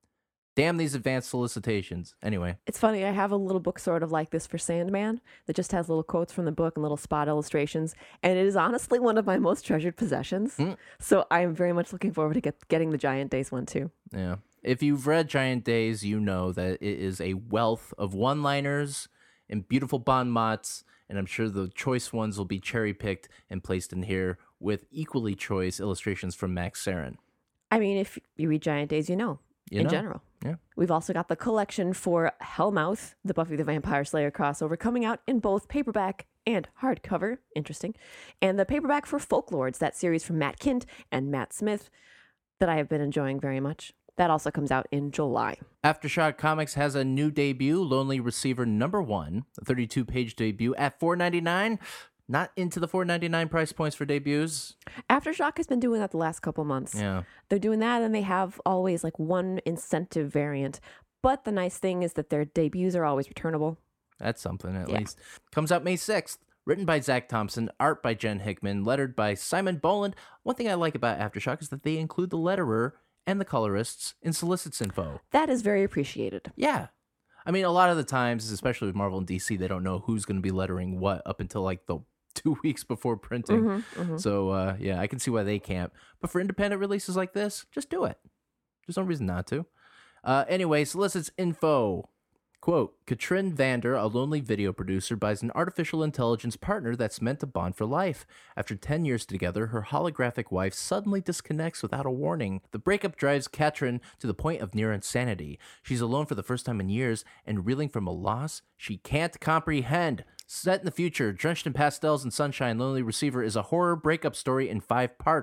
Damn these advanced solicitations. Anyway. It's funny, I have a little book sort of like this for Sandman that just has little quotes from the book and little spot illustrations. And it is honestly one of my most treasured possessions. Mm. So I am very much looking forward to get, getting the Giant Days one too. Yeah. If you've read Giant Days, you know that it is a wealth of one-liners and beautiful bon mots, and I'm sure the choice ones will be cherry-picked and placed in here with equally choice illustrations from Max Sarin. I mean, if you read Giant Days, you know, You in know. general. Yeah. We've also got the collection for Hellmouth, the Buffy the Vampire Slayer crossover, coming out in both paperback and hardcover. Interesting. And the paperback for Folklords, that series from Matt Kint and Matt Smith that I have been enjoying very much. That also comes out in July. Aftershock Comics has a new debut, Lonely Receiver number one, a thirty-two page debut at four ninety-nine. Not into the four ninety-nine price points for debuts. Aftershock has been doing that the last couple months. Yeah. They're doing that, and they have always like one incentive variant. But the nice thing is that their debuts are always returnable. That's something, at Yeah. least. Comes out May sixth. Written by Zach Thompson, art by Jen Hickman, lettered by Simon Boland. One thing I like about Aftershock is that they include the letterer and the colorists in solicits info. That is very appreciated. Yeah. I mean, a lot of the times, especially with Marvel and D C, they don't know who's going to be lettering what up until like the two weeks before printing. Mm-hmm, mm-hmm. So, uh, yeah, I can see why they can't. But for independent releases like this, just do it. There's no reason not to. Uh, anyway, solicits info. Quote, Katrin Vander, a lonely video producer, buys an artificial intelligence partner that's meant to bond for life. After ten years together, her holographic wife suddenly disconnects without a warning. The breakup drives Katrin to the point of near insanity. She's alone for the first time in years and reeling from a loss she can't comprehend. Set in the future, drenched in pastels and sunshine, Lonely Receiver is a horror breakup story in five parts.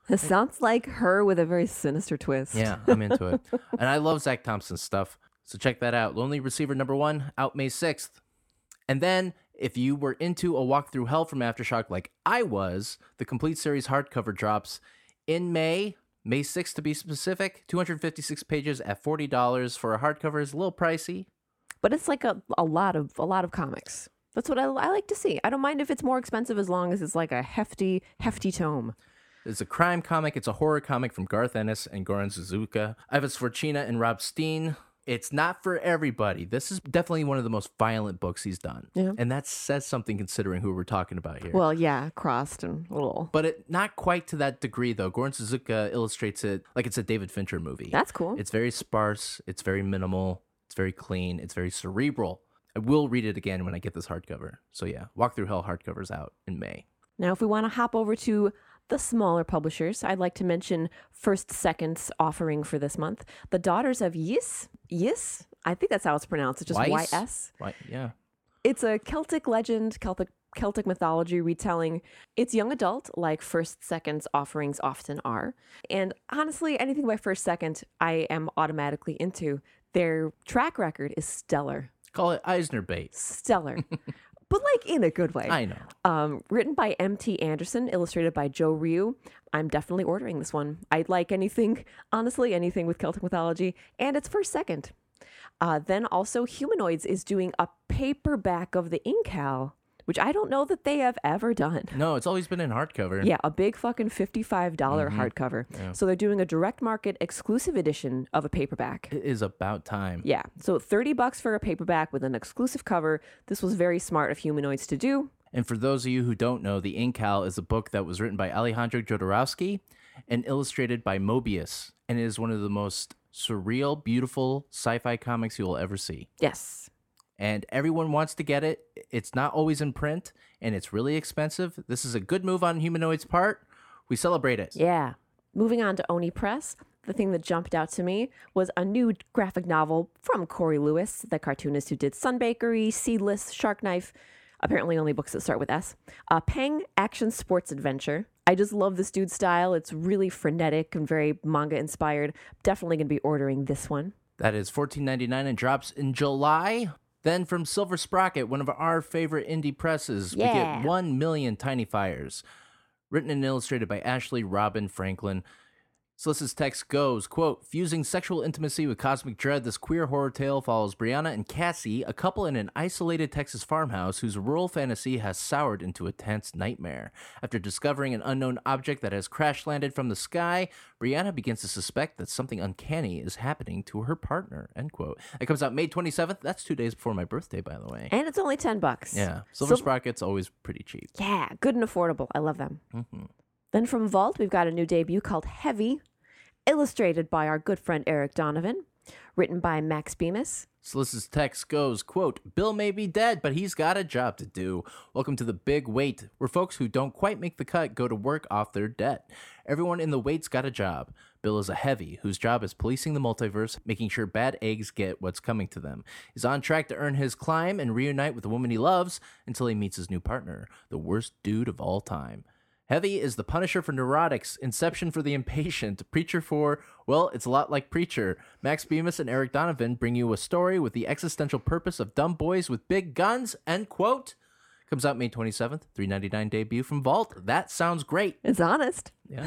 This sounds like her with a very sinister twist. Yeah, I'm into it. And I love Zach Thompson's stuff. So check that out. Lonely Receiver number one, out May sixth. And then, if you were into A Walk Through Hell from Aftershock like I was, the complete series hardcover drops in May, May sixth to be specific. two hundred fifty-six pages at forty dollars for a hardcover is a little pricey. But it's like a, a lot of a lot of comics. That's what I, I like to see. I don't mind if it's more expensive as long as it's like a hefty, hefty tome. It's a crime comic. It's a horror comic from Garth Ennis and Goran Suzuka. Ivan Svorcina and Rob Steen. It's not for everybody. This is definitely one of the most violent books he's done. Yeah. And that says something considering who we're talking about here. Well, yeah, crossed and a little. But it not quite to that degree, though. Goran Suzuka illustrates it like it's a David Fincher movie. That's cool. It's very sparse. It's very minimal. It's very clean. It's very cerebral. I will read it again when I get this hardcover. So yeah, Walk Through Hell hardcover's out in May. Now, if we want to hop over to the smaller publishers, I'd like to mention First Second's offering for this month. The Daughters of Ys. Ys? I think that's how it's pronounced. It's just Weiss? Y S. Why? Yeah. It's a Celtic legend, Celtic Celtic mythology retelling. It's young adult, like First Second's offerings often are. And honestly, anything by First Second, I am automatically into. Their track record is stellar. Call it Eisner bait. Stellar. But like in a good way. I know. Um, written by M T Anderson, illustrated by Joe Ryu. I'm definitely ordering this one. I'd like anything, honestly, anything with Celtic mythology, and it's First Second. Uh, then also Humanoids is doing a paperback of the Incal, which I don't know that they have ever done. No, it's always been in hardcover. Yeah, a big fucking fifty-five dollars Mm-hmm. hardcover. Yeah. So they're doing a direct market exclusive edition of a paperback. It is about time. Yeah, so thirty bucks for a paperback with an exclusive cover. This was very smart of Humanoids to do. And for those of you who don't know, The Incal is a book that was written by Alejandro Jodorowsky and illustrated by Mobius, and it is one of the most surreal, beautiful sci-fi comics you will ever see. Yes. And everyone wants to get it. It's not always in print, and it's really expensive. This is a good move on Humanoid's part. We celebrate it. Yeah. Moving on to Oni Press, the thing that jumped out to me was a new graphic novel from Corey Lewis, the cartoonist who did Sunbakery, Seedless, Shark Knife, apparently only books that start with S. Uh, Peng Action Sports Adventure. I just love this dude's style. It's really frenetic and very manga inspired. Definitely going to be ordering this one. That is fourteen ninety-nine and drops in July. Then from Silver Sprocket, one of our favorite indie presses, we Yeah. get one million Tiny Fires. Written and illustrated by Ashley Robin Franklin. Solicit's text goes, quote, fusing sexual intimacy with cosmic dread, this queer horror tale follows Brianna and Cassie, a couple in an isolated Texas farmhouse whose rural fantasy has soured into a tense nightmare. After discovering an unknown object that has crash-landed from the sky, Brianna begins to suspect that something uncanny is happening to her partner, end quote. It comes out May twenty-seventh. That's two days before my birthday, by the way. And it's only ten bucks. Yeah, Silver Sil- Sprocket's always pretty cheap. Yeah, good and affordable. I love them. Mm-hmm. Then from Vault, we've got a new debut called Heavy, illustrated by our good friend Eric Donovan, written by Max Bemis. Solicit's text goes, quote, Bill may be dead, but he's got a job to do. Welcome to the big wait, where folks who don't quite make the cut go to work off their debt. Everyone in the wait's got a job. Bill is a heavy, whose job is policing the multiverse, making sure bad eggs get what's coming to them. He's on track to earn his climb and reunite with the woman he loves until he meets his new partner, the worst dude of all time. Heavy is the Punisher for neurotics, Inception for the impatient, Preacher for, well, it's a lot like Preacher. Max Bemis and Eric Donovan bring you a story with the existential purpose of dumb boys with big guns, end quote. Comes out May twenty-seventh, three ninety-nine debut from Vault. That sounds great. It's honest. Yeah.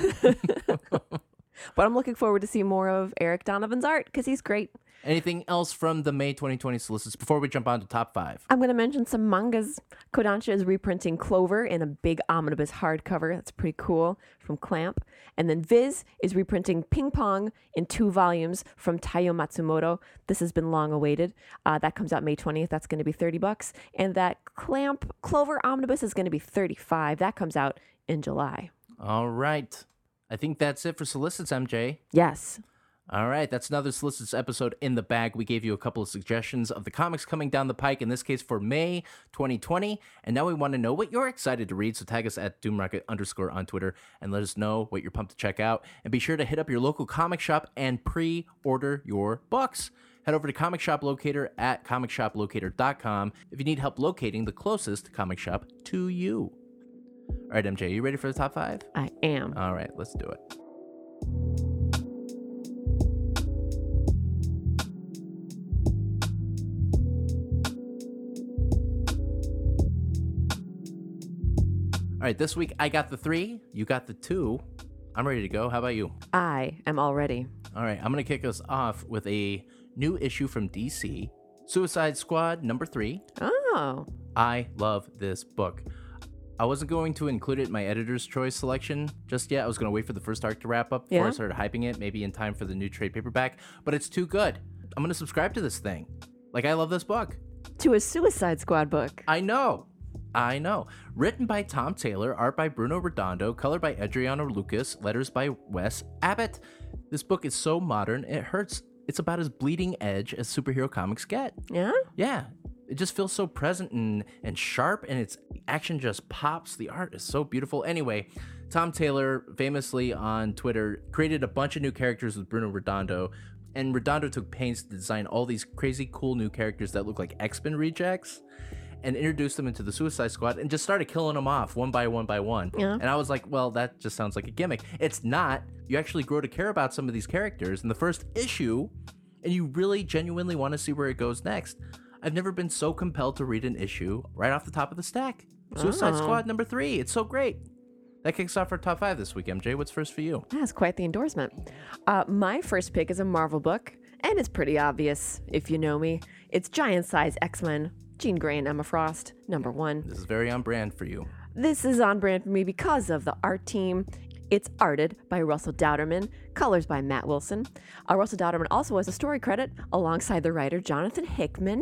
But I'm looking forward to see more of Eric Donovan's art because he's great. Anything else from the May twenty twenty solicits before we jump on to top five? I'm going to mention some mangas. Kodansha is reprinting Clover in a big omnibus hardcover. That's pretty cool from Clamp. And then Viz is reprinting Ping Pong in two volumes from Taiyo Matsumoto. This has been long awaited. Uh, that comes out May twentieth. That's going to be thirty bucks. And that Clamp Clover omnibus is going to be thirty-five. That comes out in July. All right. I think that's it for solicits, M J. Yes. All right, that's another solicits episode in the bag. We gave you a couple of suggestions of the comics coming down the pike, in this case for May twenty twenty. And now we want to know what you're excited to read, so tag us at doomrocket underscore on Twitter and let us know what you're pumped to check out. And be sure to hit up your local comic shop and pre-order your books. Head over to Comic Shop Locator at comic shop locator dot com if you need help locating the closest comic shop to you. All right, M J, you ready for the top five? I am. All right, let's do it. All right, this week I got the three, you got the two. I'm ready to go. How about you? I am all ready. All right, I'm going to kick us off with a new issue from D C, Suicide Squad number three. Oh. I love this book. I wasn't going to include it in my editor's choice selection just yet. I was going to wait for the first arc to wrap up before Yeah. I started hyping it, maybe in time for the new trade paperback, but it's too good. I'm going to subscribe to this thing. Like, I love this book. To a Suicide Squad book. I know. I know. Written by Tom Taylor, art by Bruno Redondo, color by Adriano Lucas, letters by Wes Abbott. This book is so modern, it hurts. It's about as bleeding edge as superhero comics get. Yeah? Yeah. It just feels so present and, and sharp, and its action just pops. The art is so beautiful. Anyway, Tom Taylor, famously on Twitter, created a bunch of new characters with Bruno Redondo, and Redondo took pains to design all these crazy cool new characters that look like X-Men rejects, and introduced them into the Suicide Squad and just started killing them off one by one by one. Yeah. And I was like, well, that just sounds like a gimmick. It's not. You actually grow to care about some of these characters in the first issue, and you really genuinely want to see where it goes next. I've never been so compelled to read an issue right off the top of the stack. Suicide Oh. Squad number three. It's so great. That kicks off our top five this week, M J. What's first for you? That's quite the endorsement. Uh, my first pick is a Marvel book, and it's pretty obvious if you know me. It's Giant Size X-Men, Jean Grey and Emma Frost, number one. This is very on brand for you. This is on brand for me because of the art team. It's arted by Russell Dowderman, colors by Matt Wilson. Uh, Russell Dowderman also has a story credit alongside the writer Jonathan Hickman.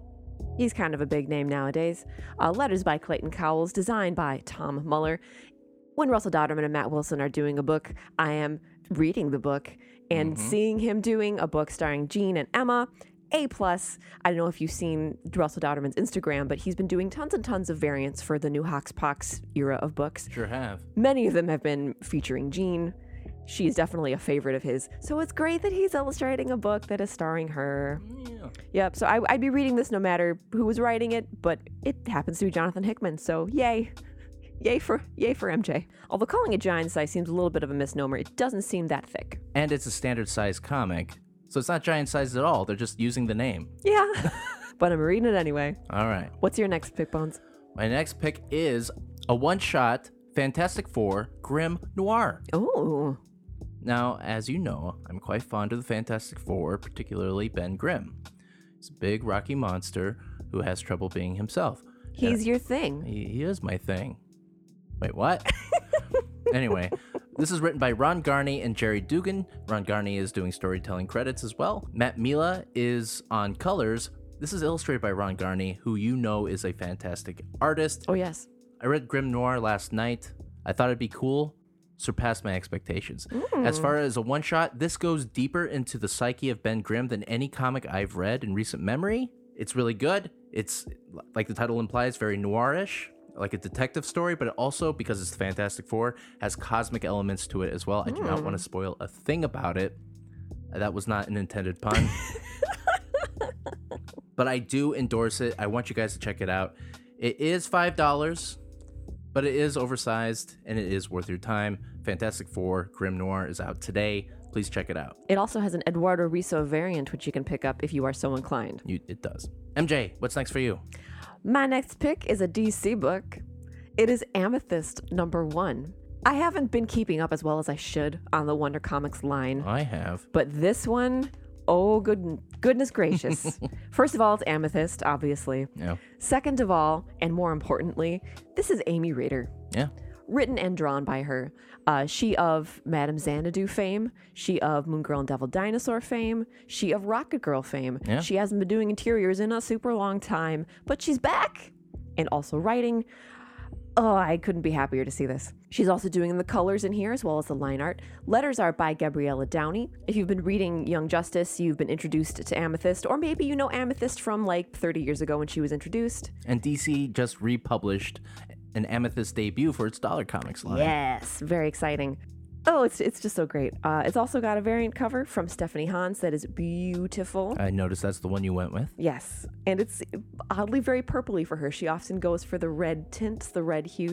He's kind of a big name nowadays. Uh, letters by Clayton Cowles, designed by Tom Muller. When Russell Dowderman and Matt Wilson are doing a book, I am reading the book and Mhm. seeing him doing a book starring Jean and Emma. A plus. I don't know if you've seen Russell Dowderman's Instagram, but he's been doing tons and tons of variants for the new Hoxpox era of books. Sure have. Many of them have been featuring Jean. She's definitely a favorite of his. So it's great that he's illustrating a book that is starring her. Yeah. Yep, so I, I'd be reading this no matter who was writing it, but it happens to be Jonathan Hickman, so yay. Yay for yay for M J. Although calling it giant size seems a little bit of a misnomer, it doesn't seem that thick. And it's a standard size comic, so it's not giant size at all. They're just using the name. Yeah, but I'm reading it anyway. All right. What's your next pick, Bones? My next pick is a one-shot Fantastic Four Grim Noir. Oh, Now, as you know, I'm quite fond of the Fantastic Four, particularly Ben Grimm. He's a big, rocky monster who has trouble being himself. he's your thing. He, he is my thing. Wait, what? Anyway, this is written by Ron Garney and Jerry Dugan. Ron Garney is doing storytelling credits as well. Matt Mila is on colors. This is illustrated by Ron Garney, who you know is a fantastic artist. Oh, yes. I read Grim Noir last night. I thought it'd be cool. Surpassed my expectations. As far as a one-shot, this goes deeper into the psyche of Ben Grimm than any comic I've read in recent memory. It's really good. It's, like the title implies, very noirish, like a detective story, but it also, because it's the Fantastic Four, has cosmic elements to it as well. I do not want to spoil a thing about it. That was not an intended pun. But I do endorse it. I want you guys to check it out. It is five dollars, but it is oversized, and it is worth your time. Fantastic Four Grim Noir is out today. Please check it out. It also has an Eduardo Riso variant, which you can pick up if you are so inclined. You, it does. M J, what's next for you? My next pick is a D C book. It is Amethyst number one. I haven't been keeping up as well as I should on the Wonder Comics line, I have. but this one, oh good, goodness gracious. First of all, it's Amethyst, obviously. Yeah. Second of all, and more importantly, this is Amy Reeder. Yeah. Written and drawn by her. Uh, she of Madame Xanadu fame, she of Moon Girl and Devil Dinosaur fame, she of Rocket Girl fame. Yeah. She hasn't been doing interiors in a super long time, but she's back and also writing. Oh, I couldn't be happier to see this. She's also doing the colors in here as well as the line art. Letters are by Gabriella Downey. If you've been reading Young Justice, you've been introduced to Amethyst, or maybe you know Amethyst from like thirty years ago when she was introduced. And D C just republished an Amethyst debut for its Dollar Comics line. Yes, very exciting. Oh, it's it's just so great. Uh, it's also got a variant cover from Stephanie Hans that is beautiful. I noticed that's the one you went with. Yes, and it's oddly very purpley for her. She often goes for the red tints, the red hues,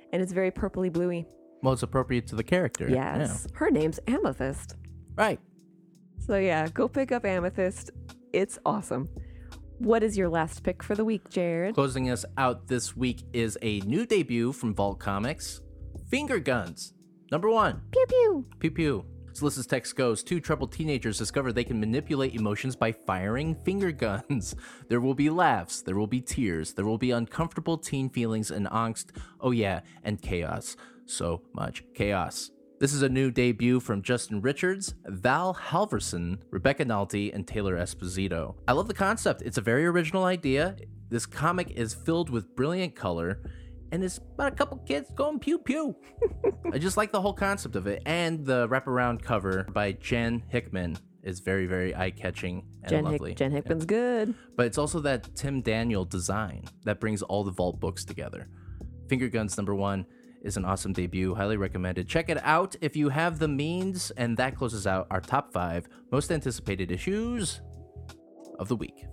and it's very purpley bluey. Well, it's appropriate to the character. Yes. Her name's Amethyst. Yeah. Right. So yeah, go pick up Amethyst. It's awesome. What is your last pick for the week, Jared? Closing us out this week is a new debut from Vault Comics, Finger Guns. Number one. Pew pew. Pew pew. Solici's text goes, two troubled teenagers discover they can manipulate emotions by firing finger guns. There will be laughs, there will be tears, there will be uncomfortable teen feelings and angst. Oh yeah, and chaos. So much chaos. This is a new debut from Justin Richards, Val Halverson, Rebecca Nalty, and Taylor Esposito. I love the concept. It's a very original idea. This comic is filled with brilliant color, and it's about a couple kids going pew pew. I just like the whole concept of it, and the wraparound cover by Jen Hickman is very, very eye-catching and Jen lovely. Hick- Jen Hickman's yeah. good. But it's also that Tim Daniel design that brings all the Vault books together. Finger Guns number one is an awesome debut, highly recommended. Check it out if you have the means, and that closes out our top five most anticipated issues of the week.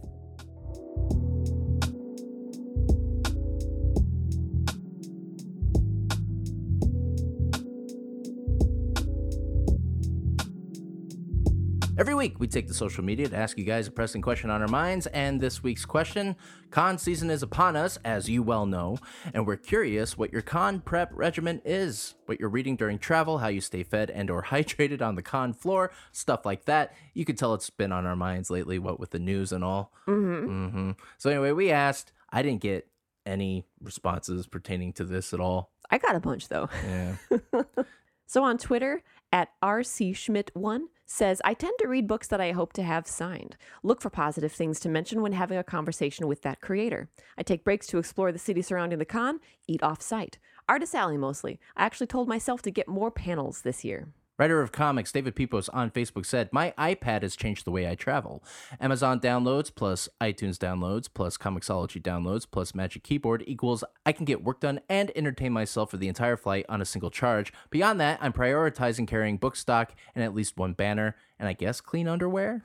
Every week, we take to social media to ask you guys a pressing question on our minds, and this week's question, con season is upon us, as you well know, and we're curious what your con prep regimen is, what you're reading during travel, how you stay fed and or hydrated on the con floor, stuff like that. You can tell it's been on our minds lately, what with the news and all. Mm-hmm. Mm-hmm. So anyway, we asked. I didn't get any responses pertaining to this at all. I got a bunch, though. Yeah. So on Twitter, at R C Schmidt one says, I tend to read books that I hope to have signed. Look for positive things to mention when having a conversation with that creator. I take breaks to explore the city surrounding the con, eat off-site. Artist Alley mostly. I actually told myself to get more panels this year. Writer of comics David Pipos on Facebook said, my iPad has changed the way I travel. Amazon downloads plus iTunes downloads plus Comixology downloads plus Magic Keyboard equals I can get work done and entertain myself for the entire flight on a single charge. Beyond that, I'm prioritizing carrying book stock and at least one banner, and I guess clean underwear?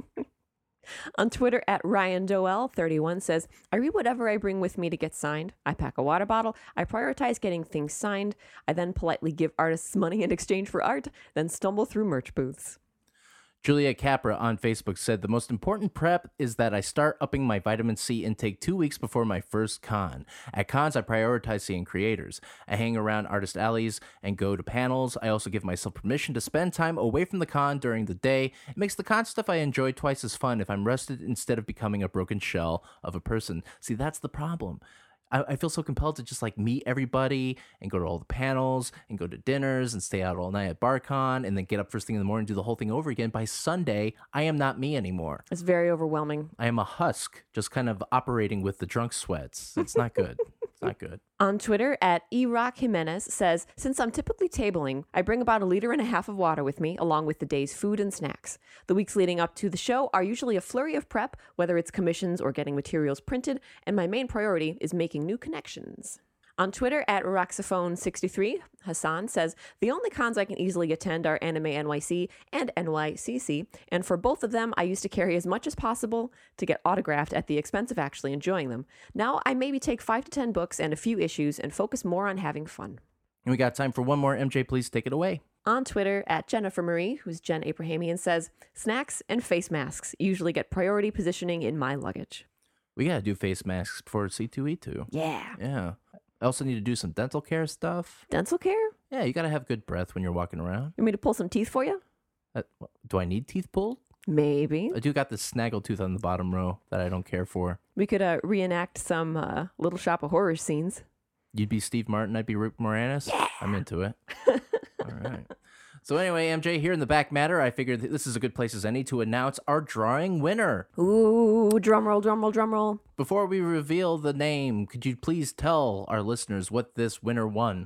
On Twitter, at Ryan Doel thirty-one says, I read whatever I bring with me to get signed. I pack a water bottle. I prioritize getting things signed. I then politely give artists money in exchange for art, then stumble through merch booths. Julia Capra on Facebook said, the most important prep is that I start upping my vitamin C intake two weeks before my first con. At cons, I prioritize seeing creators. I hang around artist alleys and go to panels. I also give myself permission to spend time away from the con during the day. It makes the con stuff I enjoy twice as fun if I'm rested instead of becoming a broken shell of a person. See, that's the problem. I, I feel so compelled to just like meet everybody and go to all the panels and go to dinners and stay out all night at BarCon and then get up first thing in the morning and do the whole thing over again. By Sunday, I am not me anymore. It's very overwhelming. I am a husk, just kind of operating with the drunk sweats. It's not good. It's not good. On Twitter, at Erock Jimenez says, since I'm typically tabling, I bring about a liter and a half of water with me, along with the day's food and snacks. The weeks leading up to the show are usually a flurry of prep, whether it's commissions or getting materials printed, and my main priority is making new connections. On Twitter, at Roxophone sixty-three, Hassan says, the only cons I can easily attend are Anime N Y C and N Y C C, and for both of them, I used to carry as much as possible to get autographed at the expense of actually enjoying them. Now, I maybe take five to ten books and a few issues and focus more on having fun. And we got time for one more. M J, please take it away. On Twitter, at Jennifer Marie, who's Jen Abrahamian, says, snacks and face masks usually get priority positioning in my luggage. We got to do face masks before C two E two. Yeah. Yeah. I also need to do some dental care stuff. Dental care? Yeah, you got to have good breath when you're walking around. You want me to pull some teeth for you? Uh, do I need teeth pulled? Maybe. I do got this snaggle tooth on the bottom row that I don't care for. We could uh, reenact some uh, Little Shop of Horrors scenes. You'd be Steve Martin, I'd be Rick Moranis? Yeah. I'm into it. All right. So anyway, M J, here in the back matter, I figured this is a good place as any to announce our drawing winner. Ooh, drum roll, drum roll, drum roll. Before we reveal the name, could you please tell our listeners what this winner won?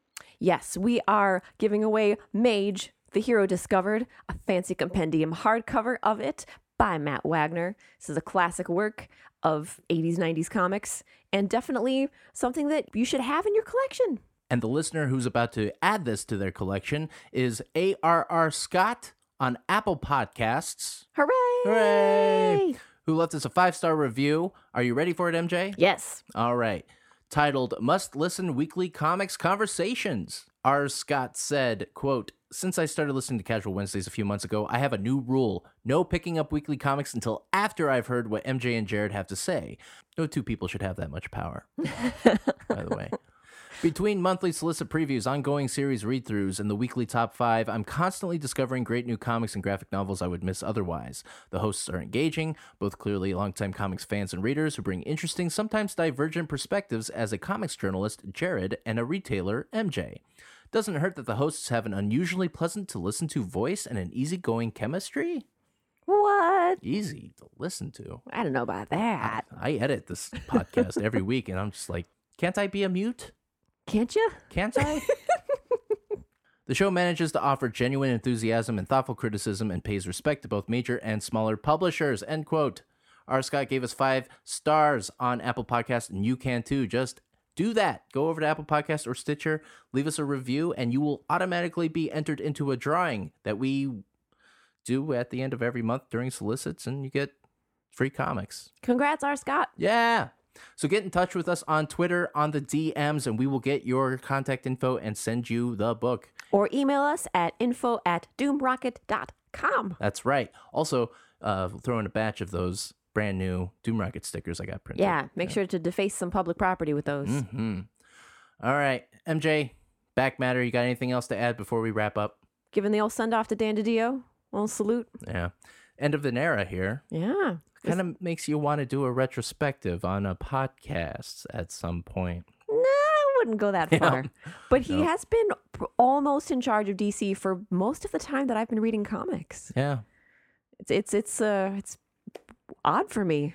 Yes, we are giving away Mage, the Hero Discovered, a fancy compendium hardcover of it by Matt Wagner. This is a classic work of eighties, nineties comics, and definitely something that you should have in your collection. And the listener who's about to add this to their collection is A R R Scott on Apple Podcasts. Hooray! Hooray! Who left us a five-star review. Are you ready for it, M J? Yes. All right. titled Must Listen Weekly Comics Conversations. R. Scott said, quote, since I started listening to Casual Wednesdays a few months ago, I have a new rule. No picking up weekly comics until after I've heard what M J and Jared have to say. No two people should have that much power, by the way. Between monthly solicit previews, ongoing series read-throughs, and the weekly top five, I'm constantly discovering great new comics and graphic novels I would miss otherwise. The hosts are engaging, both clearly longtime comics fans and readers who bring interesting, sometimes divergent perspectives as a comics journalist, Jared, and a retailer, M J. Doesn't it hurt that the hosts have an unusually pleasant-to-listen-to voice and an easygoing chemistry? What? Easy to listen to. I don't know about that. I edit this podcast every week, and I'm just like, can't I be a mute? Can't you? Can't I? The show manages to offer genuine enthusiasm and thoughtful criticism and pays respect to both major and smaller publishers, end quote. R. Scott gave us five stars on Apple Podcasts, and you can too. Just do that. Go over to Apple Podcasts or Stitcher, leave us a review, and you will automatically be entered into a drawing that we do at the end of every month during solicits, and you get free comics. Congrats, R. Scott. Yeah. So get in touch with us on Twitter, on the D Ms, and we will get your contact info and send you the book. Or email us at info at doomrocket dot com. That's right. Also, uh, throw in a batch of those brand new Doom Rocket stickers I got printed. Yeah, make sure to deface some public property with those. Mm-hmm. All right, M J, back matter, you got anything else to add before we wrap up? Giving the old send-off to Dan DiDio. Old salute. Yeah. End of an era here. Yeah. Kind of makes you want to do a retrospective on a podcast at some point. No, I wouldn't go that far. Yeah. But he No. has been p- almost in charge of D C for most of the time that I've been reading comics. Yeah. It's it's it's uh it's odd for me.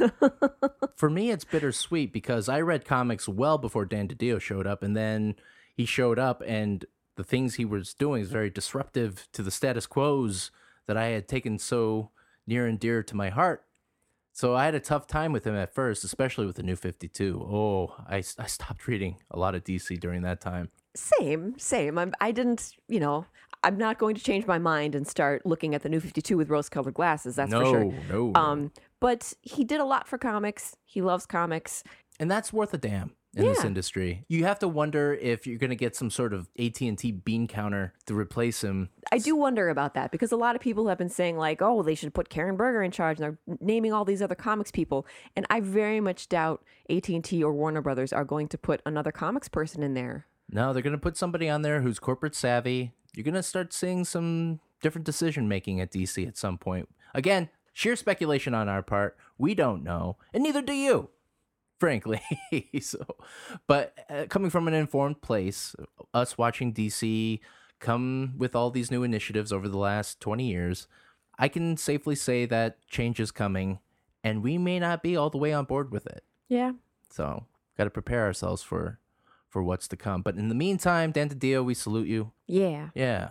For me, it's bittersweet because I read comics well before Dan DiDio showed up, and then he showed up, and the things he was doing is very disruptive to the status quos that I had taken so near and dear to my heart. So I had a tough time with him at first, especially with the New fifty-two. Oh, I, I stopped reading a lot of D C during that time. Same, same. I'm, I didn't, you know, I'm not going to change my mind and start looking at the New fifty-two with rose-colored glasses. That's no, for sure. no, no. Um, but he did a lot for comics. He loves comics. And that's worth a damn in this Yeah. industry. You have to wonder if you're going to get some sort of A T and T bean counter to replace him. I do wonder about that because a lot of people have been saying like, oh, they should put Karen Berger in charge, and they're naming all these other comics people. And I very much doubt A T and T or Warner Brothers are going to put another comics person in there. No, they're going to put somebody on there who's corporate savvy. You're going to start seeing some different decision making at D C at some point. Again, sheer speculation on our part. We don't know, and neither do you, frankly. So, but uh, coming from an informed place, us watching D C come with all these new initiatives over the last twenty years, I can safely say that change is coming, and we may not be all the way on board with it. Yeah. So, got to prepare ourselves for for what's to come. But in the meantime, Dan DiDio, we salute you. Yeah. Yeah.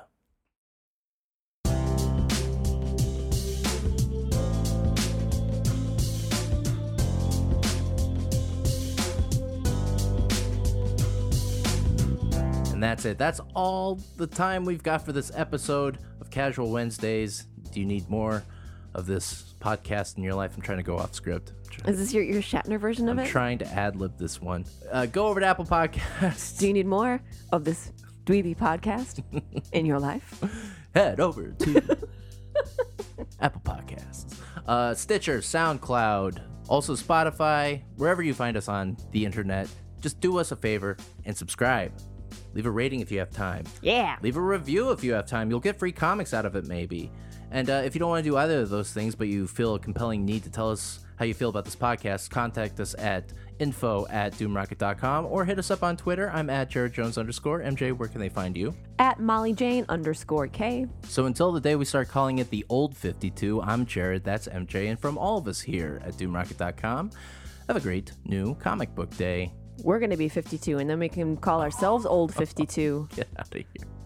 And that's it. That's all the time we've got for this episode of Casual Wednesdays. Do you need more of this podcast in your life? I'm trying to go off script. I'm trying- Is this your, your Shatner version of I'm it? trying to ad-lib this one. Uh, go over to Apple Podcasts. Do you need more of this dweeby podcast in your life? Head over to Apple Podcasts, uh, Stitcher, SoundCloud, also Spotify, wherever you find us on the internet. Just do us a favor and subscribe. Leave a rating if you have time. Yeah. Leave a review if you have time. You'll get free comics out of it, maybe. And uh, if you don't want to do either of those things, but you feel a compelling need to tell us how you feel about this podcast, contact us at info at doomrocket dot com or hit us up on Twitter. I'm at Jared Jones underscore. M J, where can they find you? At Molly Jane underscore K. So until the day we start calling it the old fifty-two, I'm Jared, that's M J, and from all of us here at doomrocket dot com, have a great new comic book day. We're going to be fifty-two, and then we can call ourselves Old fifty-two. Get out of here.